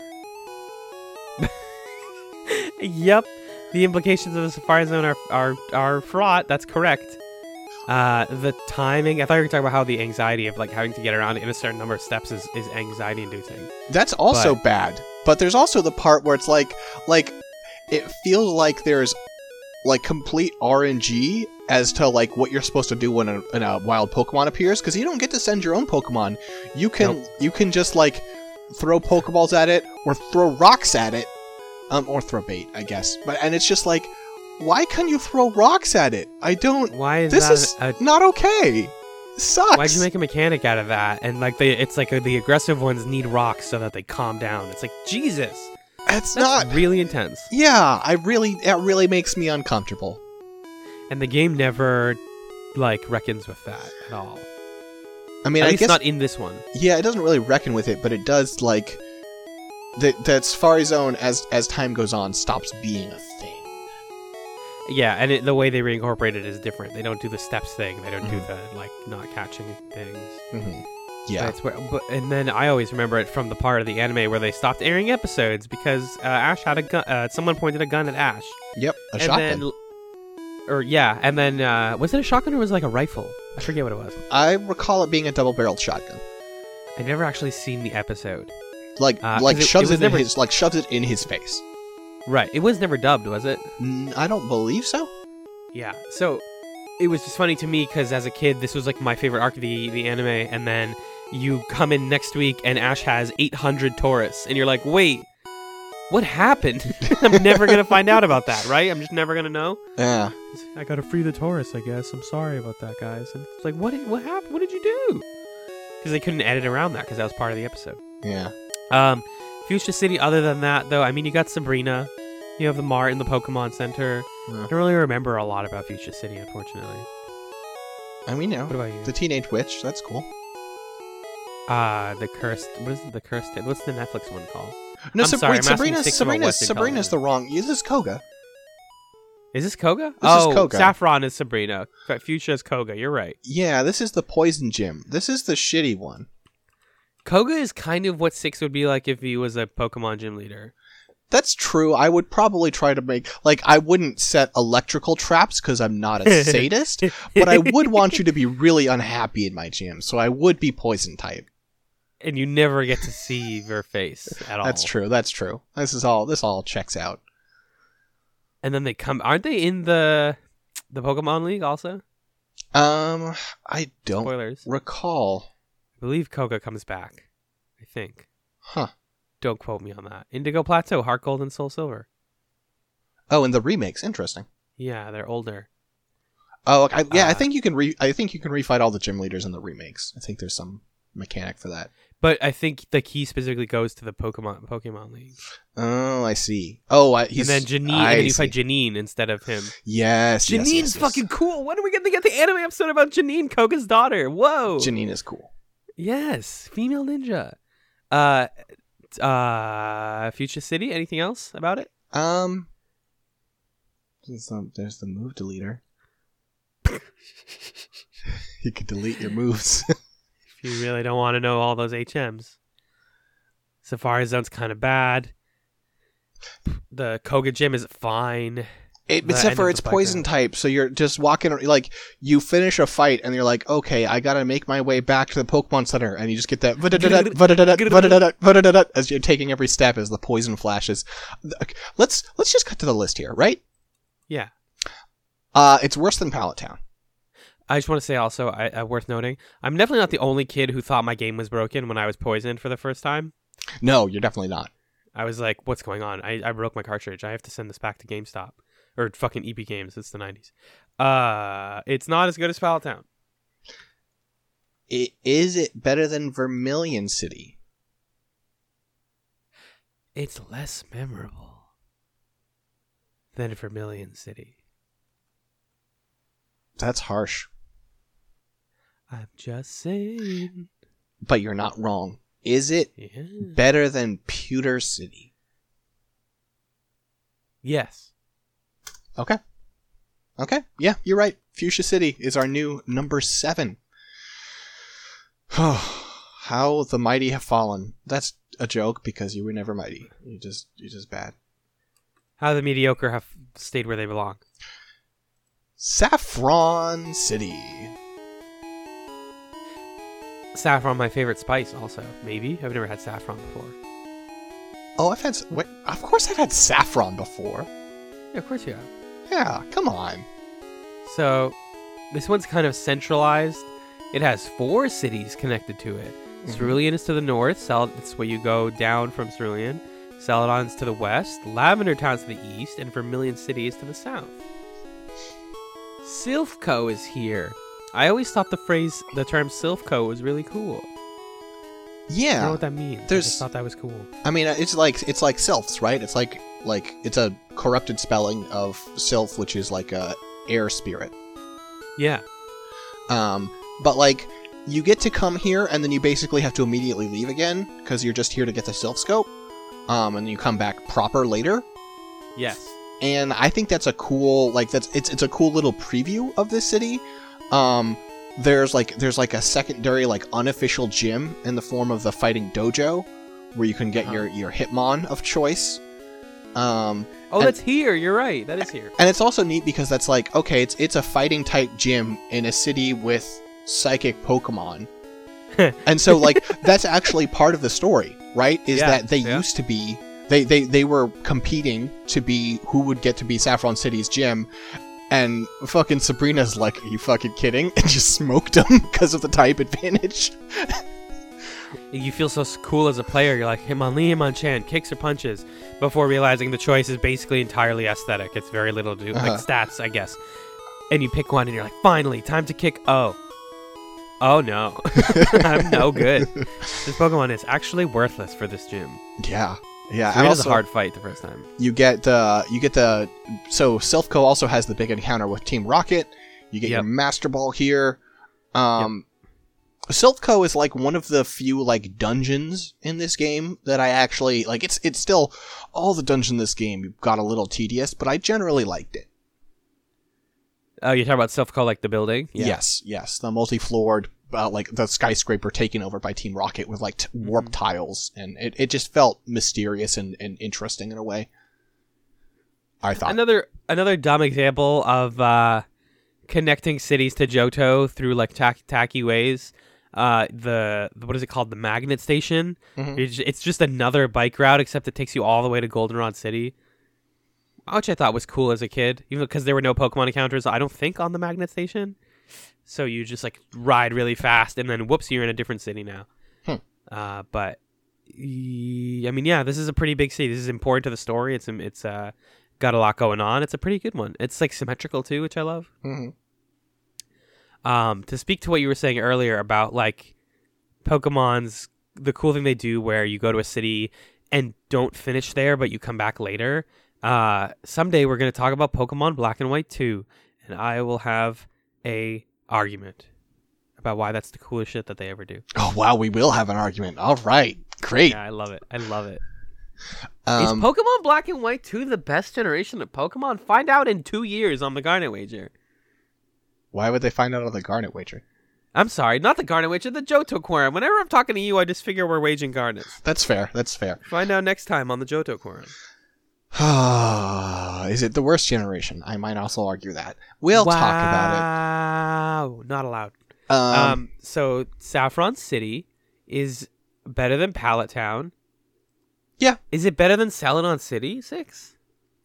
Yep, the implications of the Safari Zone are fraught. That's correct. The timing. I thought you were talking about how the anxiety of like having to get around in a certain number of steps is anxiety inducing. That's also bad. But there's also the part where it's like it feels like there's like complete RNG as to like what you're supposed to do when a wild Pokemon appears, because you don't get to send your own Pokemon. You can just like throw Pokeballs at it or throw rocks at it, or throw bait, I guess. And it's just like, why can't you throw rocks at it? I don't. Why is this that is not okay. It sucks. Why'd you make a mechanic out of that? And like it's like the aggressive ones need rocks so that they calm down. It's like, Jesus. That's not not really intense. Yeah, it really makes me uncomfortable. And the game never like reckons with that at all. I mean, at I least guess not in this one. Yeah, it doesn't really reckon with it, but it does like that Safari Zone as time goes on stops being a thing. Yeah, and the way they reincorporate it is different. They don't do the steps thing. They don't do the like not catching things. Mm-hmm. Yeah. And then I always remember it from the part of the anime where they stopped airing episodes because Ash had a gun. Someone pointed a gun at Ash. Yep, a shotgun. And then was it a shotgun or was it like a rifle? I forget what it was. I recall it being a double-barreled shotgun. I never actually seen the episode. Shoves it in his face. Right. It was never dubbed, was it? I don't believe so. Yeah. So it was just funny to me because as a kid, this was like my favorite arc of the anime, and then you come in next week and Ash has 800 Taurus, and you're like, wait, what happened? I'm never going to find out about that, right? I'm just never going to know. Yeah. I got to free the Taurus, I guess. I'm sorry about that, guys. And it's like, what happened? What did you do? Because they couldn't edit around that because that was part of the episode. Yeah. Fuchsia City, other than that, though, I mean, you got Sabrina. You have the Mart in the Pokemon Center. Yeah. I don't really remember a lot about Fuchsia City, unfortunately. I mean, What about you? the Teenage Witch, that's cool. The Cursed... What is it? The Cursed... What's the Netflix one called? No, I'm sorry, I'm asking Six about Western Sabrina's the wrong... This is Koga. Is this Koga? This is Koga. Saffron is Sabrina. Fuchsia is Koga. You're right. Yeah, this is the Poison Gym. This is the shitty one. Koga is kind of what Six would be like if he was a Pokemon gym leader. That's true. I would probably try to make... Like, I wouldn't set electrical traps because I'm not a sadist, but I would want you to be really unhappy in my gym, so I would be poison type. And you never get to see your face at all. That's true. This all checks out. And then they come... Aren't they in the Pokemon League also? I don't Spoilers. recall. I believe Koga comes back. I think. Huh. Don't quote me on that. Indigo Plateau, Heart Gold, and Soul Silver. Oh, and the remakes. Interesting. Yeah, they're older. Oh, I think you can refight all the gym leaders in the remakes. I think there's some mechanic for that. But I think the key specifically goes to the Pokemon League. Oh, I see. Oh, and then Janine, and then you fight Janine instead of him. Yes, Janine's fucking cool. When are we going to get the anime episode about Janine, Koga's daughter? Whoa. Janine is cool. Yes, female ninja. Fuchsia City. Anything else about it? There's the move deleter. You could delete your moves. If you really don't want to know all those HMs. Safari Zone's kind of bad. The Koga Gym is fine. Except for it's poison type, so you're just walking, like, you finish a fight and you're like, okay, I gotta make my way back to the Pokemon Center, and you just get that as you're taking every step as the poison flashes. Let's just cut to the list here, right? Yeah. It's worse than Pallet Town. I just want to say also, worth noting, I'm definitely not the only kid who thought my game was broken when I was poisoned for the first time. No, you're definitely not. I was like, what's going on? I broke my cartridge. I have to send this back to GameStop. Or fucking EB Games. It's the 90s. It's not as good as Pallet Town. Is it better than Vermilion City? It's less memorable than Vermilion City. That's harsh. I'm just saying. But you're not wrong. Is it Yeah. better than Pewter City? Yes. Okay. Yeah, you're right. Fuchsia City is our new number 7. How the mighty have fallen. That's a joke because you were never mighty. You're just bad. How the mediocre have stayed where they belong. Saffron City. Saffron, my favorite spice, also. Maybe. I've never had saffron before. Oh, of course I've had saffron before. Yeah, of course you have. Yeah, come on. So, this one's kind of centralized. It has 4 cities connected to it. Cerulean is to the north. That's where you go down from Cerulean. Celadon's to the west. Lavender Town's to the east. And Vermilion City is to the south. Silphco is here. I always thought the term Silphco was really cool. I don't know Yeah. what that means. I There's- just thought that was cool. I mean, it's like sylphs, right? It's like it's a corrupted spelling of sylph, which is like a air spirit. Yeah. But like you get to come here and then you basically have to immediately leave again because you're just here to get the sylph scope. And then you come back proper later. Yes. And I think that's a cool it's a cool little preview of this city. There's like a secondary like unofficial gym in the form of the fighting dojo where you can get your hitmon of choice. That's here. You're right. That is here. And it's also neat because that's like, okay, it's a fighting type gym in a city with psychic Pokemon. And so like that's actually part of the story, right? Is that they used to be they were competing to be who would get to be Saffron City's gym. And fucking Sabrina's like, are you fucking kidding? And just smoked him because of the type advantage. You feel so cool as a player. You're like, Hitmonlee, kicks or punches, before realizing the choice is basically entirely aesthetic. It's very little to do, like stats, I guess. And you pick one and you're like, finally, time to kick. Oh no. I'm no good. This Pokemon is actually worthless for this gym. Yeah. So it is a hard fight the first time. So Silphco also has the big encounter with Team Rocket. You get your Master Ball here. Silphco is like one of the few like dungeons in this game that I actually like. It's still all the dungeons in this game got a little tedious, but I generally liked it. Oh, you're talking about Silphco, like the building? Yeah. Yes, the multi-floored, like the skyscraper taken over by Team Rocket with like warp tiles, and it just felt mysterious and interesting in a way. I thought another dumb example of connecting cities to Johto through like tacky ways. What is it called? The Magnet Station. It's just another bike route, except it takes you all the way to Goldenrod City, which I thought was cool as a kid, even because there were no Pokemon encounters, I don't think, on the Magnet Station. So you just like ride really fast, and then whoops, you're in a different city now. But I mean, yeah, this is a pretty big city. This is important to the story. It's got a lot going on. It's a pretty good one. It's like symmetrical too, which I love. To speak to what you were saying earlier about like Pokemon's, the cool thing they do where you go to a city and don't finish there, but you come back later. Someday we're going to talk about Pokemon Black and White 2, and I will have a argument about why that's the coolest shit that they ever do. Oh wow, we will have an argument. All right, great. Yeah, I love it. Is Pokemon Black and White 2 the best generation of Pokemon? Find out in 2 years on the Garnet Wager. Why would they find out on the Garnet Wager? I'm sorry, not the Garnet Wager, the Johto Quorum. Whenever I'm talking to you, I just figure we're waging Garnets. That's fair. Find out next time on the Johto Quorum. Is it the worst generation? I might also argue that. We'll talk about it. Wow, not allowed. So Saffron City is better than Pallet Town. Yeah. Is it better than Celadon City 6?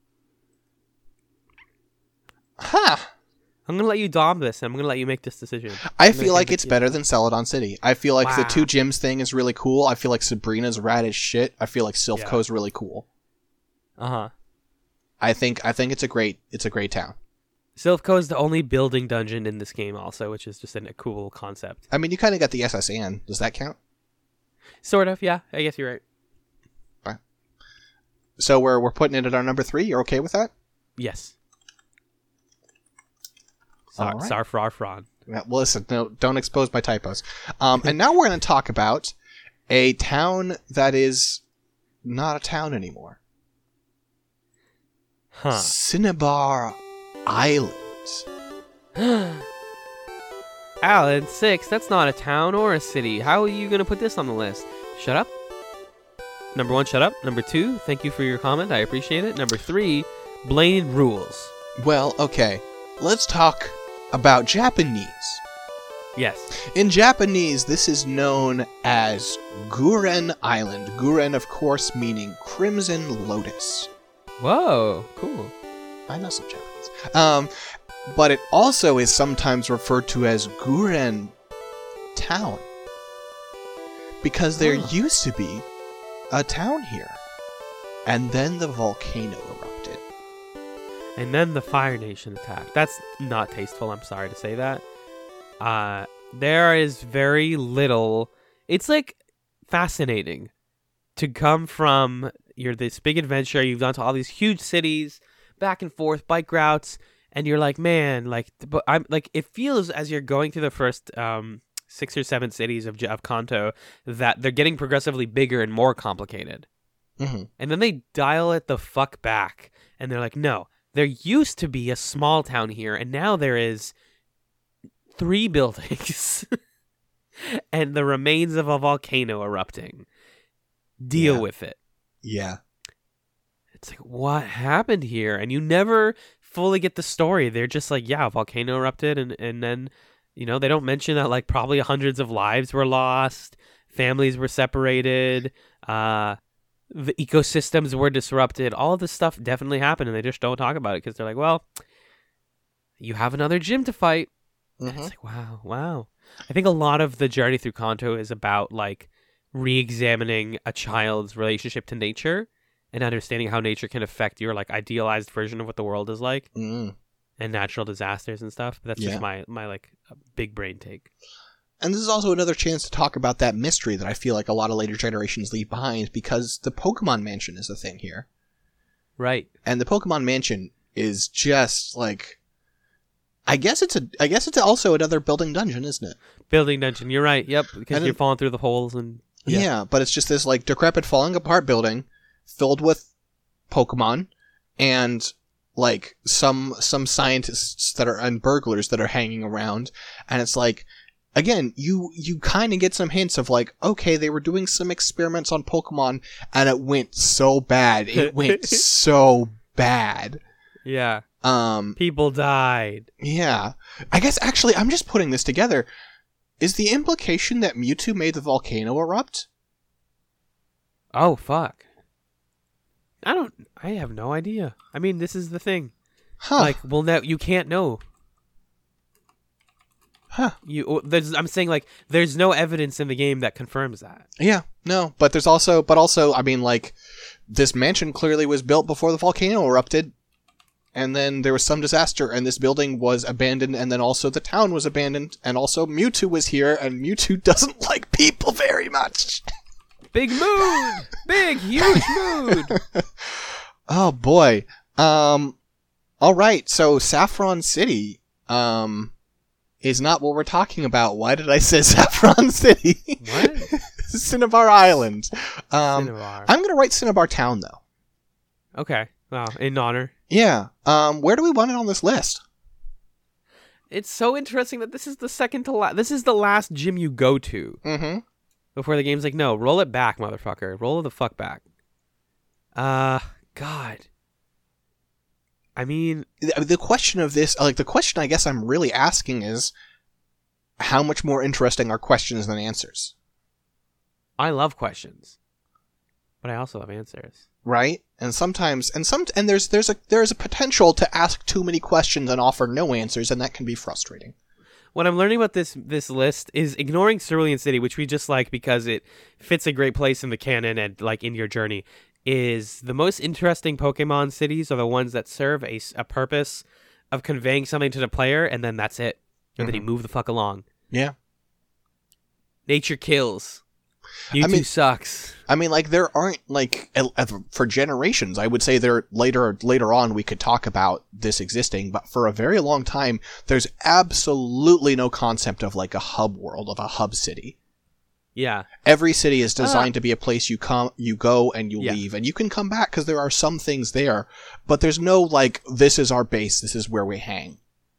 I'm going to let you dom this, and I'm going to let you make this decision. I feel like it's better than Celadon City. I feel like the 2 gyms thing is really cool. I feel like Sabrina's rad as shit. I feel like Silphco's really cool. I think it's a great town. Silphco is the only building dungeon in this game also, which is just a cool concept. I mean, you kind of got the SSN. Does that count? Sort of, yeah. I guess you're right. Fine. So we're putting it at our number 3. You're okay with that? Yes. All right. Sarfrarfron. Well, listen, no, don't expose my typos. And now we're going to talk about a town that is not a town anymore. Huh. Cinnabar Island. Alan, 6, that's not a town or a city. How are you going to put this on the list? Shut up. Number 1, shut up. Number 2, thank you for your comment. I appreciate it. Number 3, Blaine rules. Well, okay. Let's talk about Japanese. Yes. In Japanese, this is known as Guren Island. Guren, of course, meaning Crimson Lotus. Whoa, cool. I know some Japanese. But it also is sometimes referred to as Guren Town. Because there used to be a town here. And then the volcano erupted. And then the Fire Nation attacked. That's not tasteful, I'm sorry to say that. There is very little... It's, like, fascinating to come from this big adventure. You've gone to all these huge cities, back and forth, bike routes, and you're like, man, like, but I'm like, it feels as you're going through the first 6 or 7 cities of Kanto that they're getting progressively bigger and more complicated. Mm-hmm. And then they dial it the fuck back, and they're like, no, there used to be a small town here, and now there is 3 buildings and the remains of a volcano erupting. Deal with it. Yeah. It's like, what happened here? And you never fully get the story. They're just like, yeah, a volcano erupted, and then, you know, they don't mention that, like, probably hundreds of lives were lost, families were separated, the ecosystems were disrupted. All of this stuff definitely happened, and they just don't talk about it because they're like, well, you have another gym to fight. Mm-hmm. It's like, wow. I think a lot of the journey through Kanto is about, like, re-examining a child's relationship to nature and understanding how nature can affect your, like, idealized version of what the world is like, and natural disasters and stuff. That's just my like big brain take. And this is also another chance to talk about that mystery that I feel like a lot of later generations leave behind, because the Pokemon Mansion is a thing here. Right. And the Pokemon Mansion is just like, I guess it's also another building dungeon, isn't it? Building dungeon, you're right. Yep, because you're falling through the holes and yeah, but it's just this, like, decrepit, falling apart building filled with Pokemon and, like, some scientists that are, and burglars that are hanging around, and it's like, again, you kind of get some hints of, like, okay, they were doing some experiments on Pokemon, and it went so bad. It went so bad. Yeah. People died. Yeah. I guess, actually, I'm just putting this together. Is the implication that Mewtwo made the volcano erupt? Oh, fuck. I have no idea. I mean, this is the thing. Huh. Like, well, no, you can't know. Huh. I'm saying, like, there's no evidence in the game that confirms that. Yeah, no, but also, I mean, like, this mansion clearly was built before the volcano erupted, and then there was some disaster, and this building was abandoned, and then also the town was abandoned, and also Mewtwo was here, and Mewtwo doesn't like people very much. Big mood! Big, huge mood! Oh, boy. Alright, so Saffron City, is not what we're talking about. Why did I say Saffron City? What? Cinnabar Island. Cinnabar. I'm gonna write Cinnabar Town, though. Okay. Wow. In honor. Yeah. Where do we want it on this list? It's so interesting that this is the second to last. This is the last gym you go to. Mm-hmm. Before the game's like, no, roll it back, motherfucker. Roll it the fuck back. God. I mean, the question of this, like, the question I guess I'm really asking is, how much more interesting are questions than answers? I love questions, but I also love answers. Right? And sometimes, and there's a potential to ask too many questions and offer no answers, and that can be frustrating. What I'm learning about this list is ignoring Cerulean City, which we just like because it fits a great place in the canon and, like, in your journey, is the most interesting Pokemon cities are the ones that serve a purpose of conveying something to the player, and then that's it. And then you move the fuck along. Yeah. Nature kills. U2 sucks. I mean, like, there aren't, like, for generations, I would say there later on we could talk about this existing, but for a very long time, there's absolutely no concept of, like, a hub world, of a hub city. Yeah. Every city is designed to be a place you go, and you leave, and you can come back because there are some things there, but there's no, like, this is our base, this is where we hang.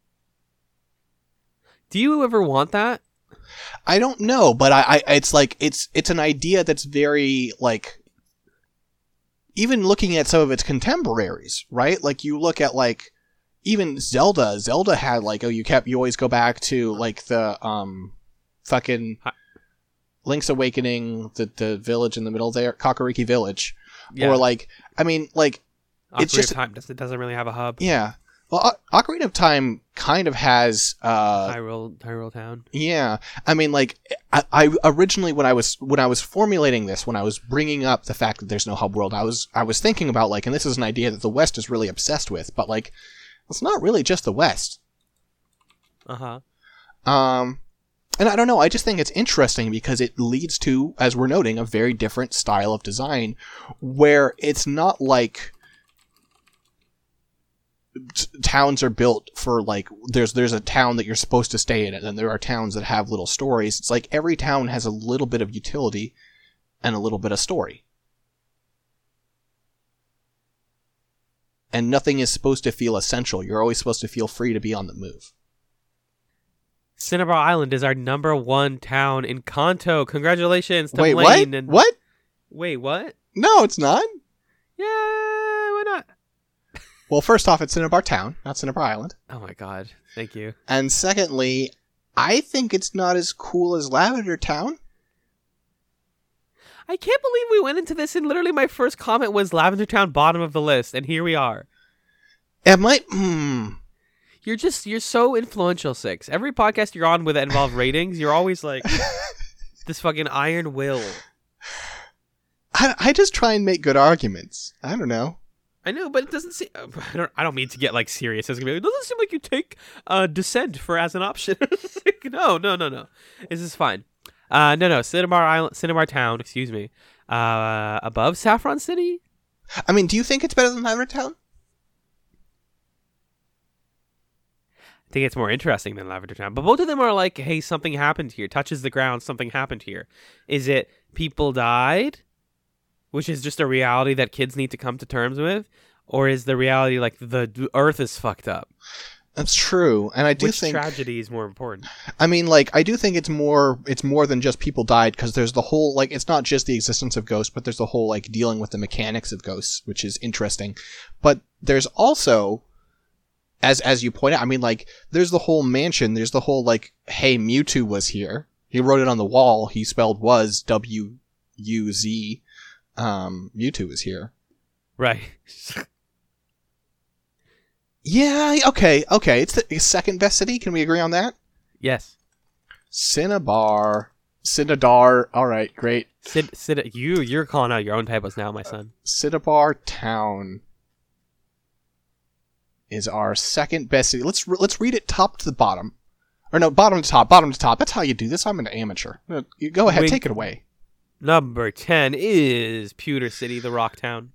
Do you ever want that? I don't know, but I it's like it's an idea that's very, like, even looking at some of its contemporaries, right? Like, you look at, like, even Zelda had, like, you always go back to, like, the fucking Link's Awakening, the village in the middle there, Kakariki Village, or, like, I mean, like, it's just Time doesn't really have a hub. Yeah. Well, Ocarina of Time kind of has Hyrule Town. Yeah, I mean, like, I originally when I was formulating this, when I was bringing up the fact that there's no hub world, I was thinking about, like, and this is an idea that the West is really obsessed with, but, like, it's not really just the West. And I don't know, I just think it's interesting because it leads to, as we're noting, a very different style of design, where it's not like towns are built for, like, there's a town that you're supposed to stay in, and then there are towns that have little stories. It's like every town has a little bit of utility and a little bit of story. And nothing is supposed to feel essential. You're always supposed to feel free to be on the move. Cinnabar Island is our #1 town in Kanto. Congratulations to Wait, Blaine. what? What? Wait, what? No, it's not. Yeah, why not? Well, first off, it's Cinnabar Town, not Cinnabar Island. Oh my god, thank you. And secondly, I think it's not as cool as Lavender Town. I can't believe we went into this and literally my first comment was Lavender Town bottom of the list, and here we are. It might... You're so influential, Six. Every podcast you're on with that involve ratings, you're always like this fucking iron will. I just try and make good arguments. I don't know. I know, but it doesn't seem... I don't mean to get, like, serious. It doesn't seem like you take Descent as an option. No. This is fine. No. Cinnabar Town, excuse me. Above Saffron City? I mean, do you think it's better than Lavender Town? I think it's more interesting than Lavender Town. But both of them are like, hey, something happened here. Touches the ground, something happened here. Is it people died? Which is just a reality that kids need to come to terms with? Or is the reality, like, the earth is fucked up? That's true, and I do think... Which tragedy is more important? I mean, like, I do think it's more than just people died, because there's the whole, like, it's not just the existence of ghosts, but there's the whole, like, dealing with the mechanics of ghosts, which is interesting. But there's also, as you point out, I mean, like, there's the whole mansion, there's the whole, like, hey, Mewtwo was here. He wrote it on the wall, he spelled was, W-U-Z. Mewtwo is here. Right. Yeah, okay. It's the second best city. Can we agree on that? Yes. Cinnadar. Alright, great. You're calling out your own typos now, my son. Cinnabar Town is our second best city. Let's read it top to the bottom. Or no, bottom to top. That's how you do this. I'm an amateur. You go ahead, take it away. Number 10 is Pewter City, the Rock Town.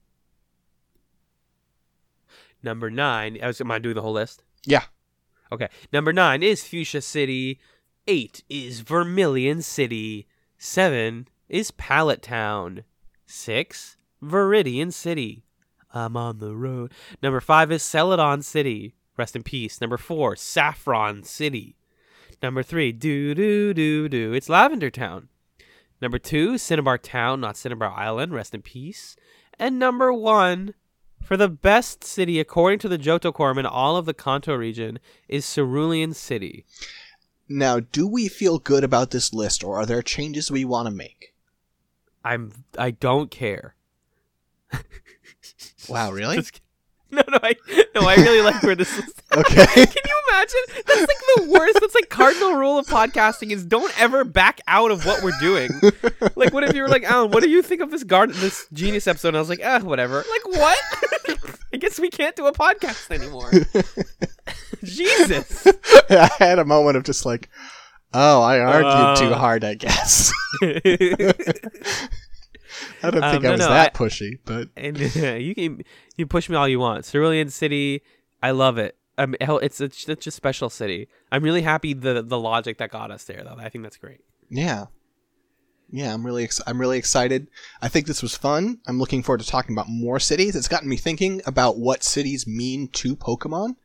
Number 9, am I doing the whole list? Yeah. Okay. Number 9 is Fuchsia City. 8 is Vermilion City. 7 is Pallet Town. 6, Viridian City. I'm on the road. Number 5 is Celadon City. Rest in peace. Number 4, Saffron City. Number 3, it's Lavender Town. Number 2, Cinnabar Town, not Cinnabar Island. Rest in peace. And number 1, for the best city, according to the Johto Quorum in all of the Kanto region, is Cerulean City. Now, do we feel good about this list, or are there changes we want to make? I don't care. Wow, really? No, I really like where this is. Okay. Can you imagine? That's like the worst. That's like cardinal rule of podcasting is don't ever back out of what we're doing. Like, what if you were like, Alan, what do you think of this Genius episode? And I was like, whatever. Like, what? I guess we can't do a podcast anymore. Jesus. I had a moment of just like, Oh, I argued too hard, I guess. I don't think I was that pushy, but and you push me all you want. Cerulean City, I love it. It's such a special city. I'm really happy the logic that got us there, though. I think that's great. Yeah, I'm really excited. I think this was fun. I'm looking forward to talking about more cities. It's gotten me thinking about what cities mean to Pokemon.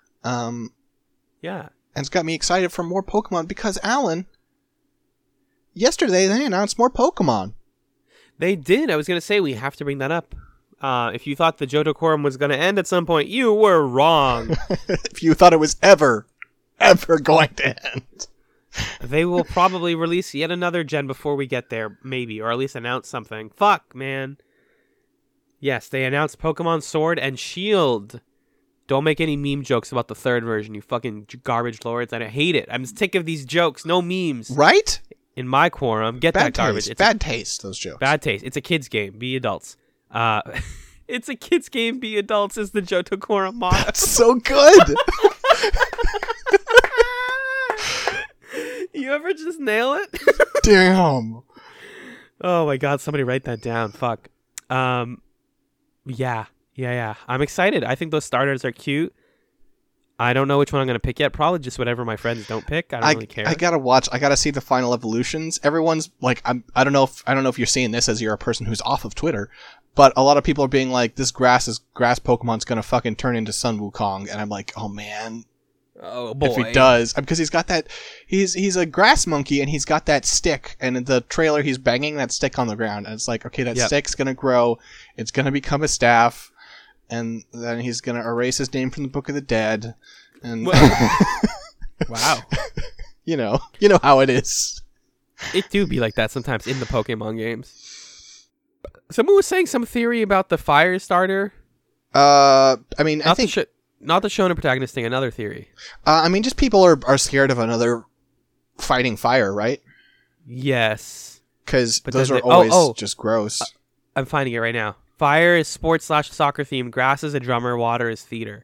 Yeah. And it's got me excited for more Pokemon because, Alan, yesterday they announced more Pokemon. They did. I was going to say we have to bring that up. If you thought the Johto Quorum was going to end at some point, you were wrong. If you thought it was ever going to end. They will probably release yet another gen before we get there, maybe, or at least announce something. Fuck, man. Yes, they announced Pokemon Sword and Shield. Don't make any meme jokes about the third version, you fucking garbage lords. I hate it. I'm sick of these jokes. No memes. Right? In my quorum. Get that garbage. It's bad taste, those jokes. Bad taste. It's a kid's game. Be adults. It's a kid's game. Be adults is the Johto Quorum motto. That's so good. You ever just nail it? Damn. Oh my god, somebody write that down. Fuck. Yeah. I'm excited. I think those starters are cute. I don't know which one I'm going to pick yet. Probably just whatever my friends don't pick. I don't really care. I gotta see the final evolutions. Everyone's like, I don't know if you're seeing this as you're a person who's off of Twitter, but a lot of people are being like, this grass Pokemon's gonna fucking turn into Sun Wukong, and I'm like, oh man. Oh boy. If he does, because he's got that, he's a grass monkey and he's got that stick, and in the trailer he's banging that stick on the ground, and it's like, okay, that stick's gonna grow, it's gonna become a staff, and then he's gonna erase his name from the Book of the Dead, and wow, you know how it is. It do be like that sometimes in the Pokemon games. Someone was saying some theory about the fire starter. I mean, I think. Not the Shonen protagonist thing, another theory. I mean, just people are scared of another fighting fire, right? Yes. Because those are always just gross. I'm finding it right now. Fire is sports/soccer themed. Grass is a drummer. Water is theater.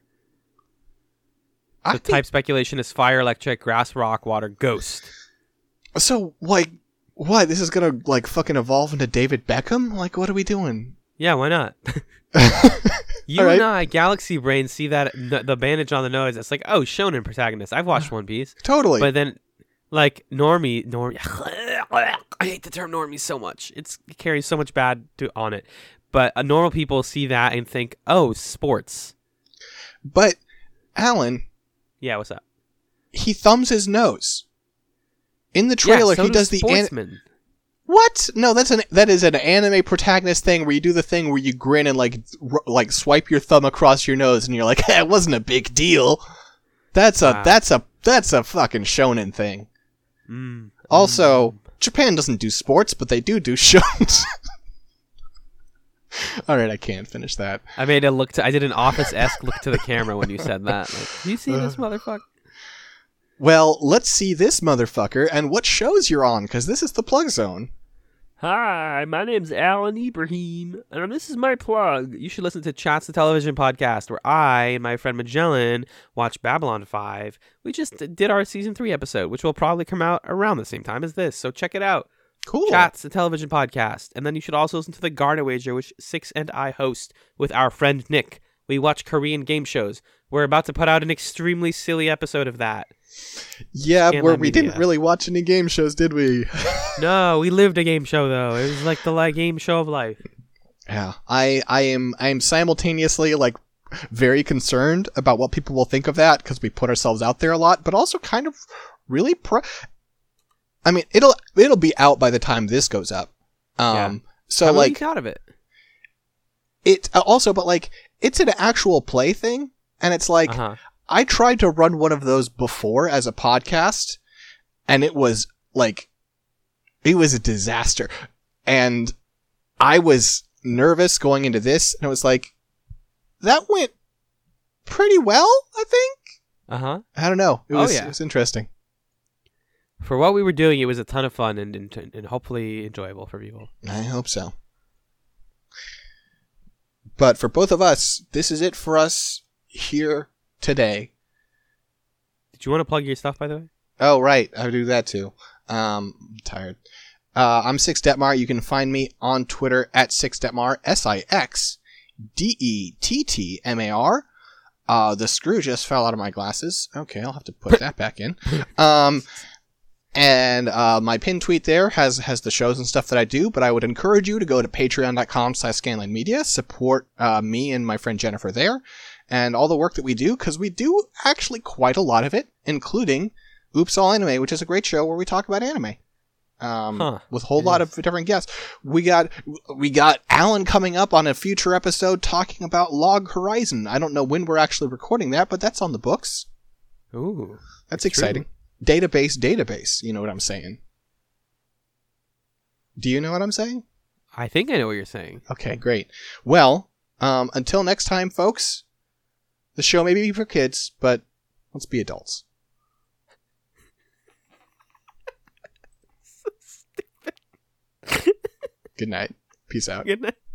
So type speculation is fire, electric, grass, rock, water, ghost. So, like, what? This is gonna, like, fucking evolve into David Beckham? Like, what are we doing? Yeah, why not? You and I, Galaxy Brain, see that the bandage on the nose. It's like, oh, Shonen protagonist. I've watched One Piece. Totally. But then, like, normie. I hate the term normie so much. It carries so much bad on it. But normal people see that and think, oh, sports. But, Alan. Yeah, what's up? He thumbs his nose. In the trailer, he does the sportsman. What? No, that is an anime protagonist thing where you do the thing where you grin and like swipe your thumb across your nose and you're like, hey, it wasn't a big deal. That's a fucking shonen thing. Also, Japan doesn't do sports, but they do shonen. All right, I can't finish that. I made a I did an Office-esque look to the camera when you said that. Like, you see this motherfucker? Well, let's see this motherfucker and what shows you're on, because this is the plug zone. Hi, my name's Alan Ibrahim, and this is my plug. You should listen to Chats the Television podcast, where I and my friend Magellan watch Babylon 5. We just did our Season 3 episode, which will probably come out around the same time as this, so check it out. Cool. Chats the Television podcast. And then you should also listen to the Garden Wager, which Six and I host with our friend Nick. We watch Korean game shows. We're about to put out an extremely silly episode of that. Yeah, where we didn't really watch any game shows, did we? No, we lived a game show though. It was like the game show of life. Yeah, I am simultaneously like very concerned about what people will think of that because we put ourselves out there a lot, but also kind of really I mean, it'll be out by the time this goes up. So how like out of it. It also, but like it's an actual play thing, and it's like. I tried to run one of those before as a podcast, and it was a disaster. And I was nervous going into this, and it was like, that went pretty well, I think? I don't know. It was interesting. For what we were doing, it was a ton of fun and hopefully enjoyable for people. I hope so. But for both of us, this is it for us here today. Did you want to plug your stuff, by the way? Oh, right. I do that too. I'm tired. I'm Six Detmar. You can find me on Twitter at Six Detmar, SixDettmar. The screw just fell out of my glasses. Okay, I'll have to put that back in. And my pinned tweet there has the shows and stuff that I do, but I would encourage you to go to patreon.com/scanlinemedia, support me and my friend Jennifer there, and all the work that we do, because we do actually quite a lot of it, including Oops All Anime, which is a great show where we talk about anime. With a whole lot of different guests. We got Alan coming up on a future episode talking about Log Horizon. I don't know when we're actually recording that, but that's on the books. Ooh. That's exciting. True. Database. You know what I'm saying? Do you know what I'm saying? I think I know what you're saying. Okay, great. Well, until next time, folks, the show may be for kids, but let's be adults. Good night. Peace out. Good night.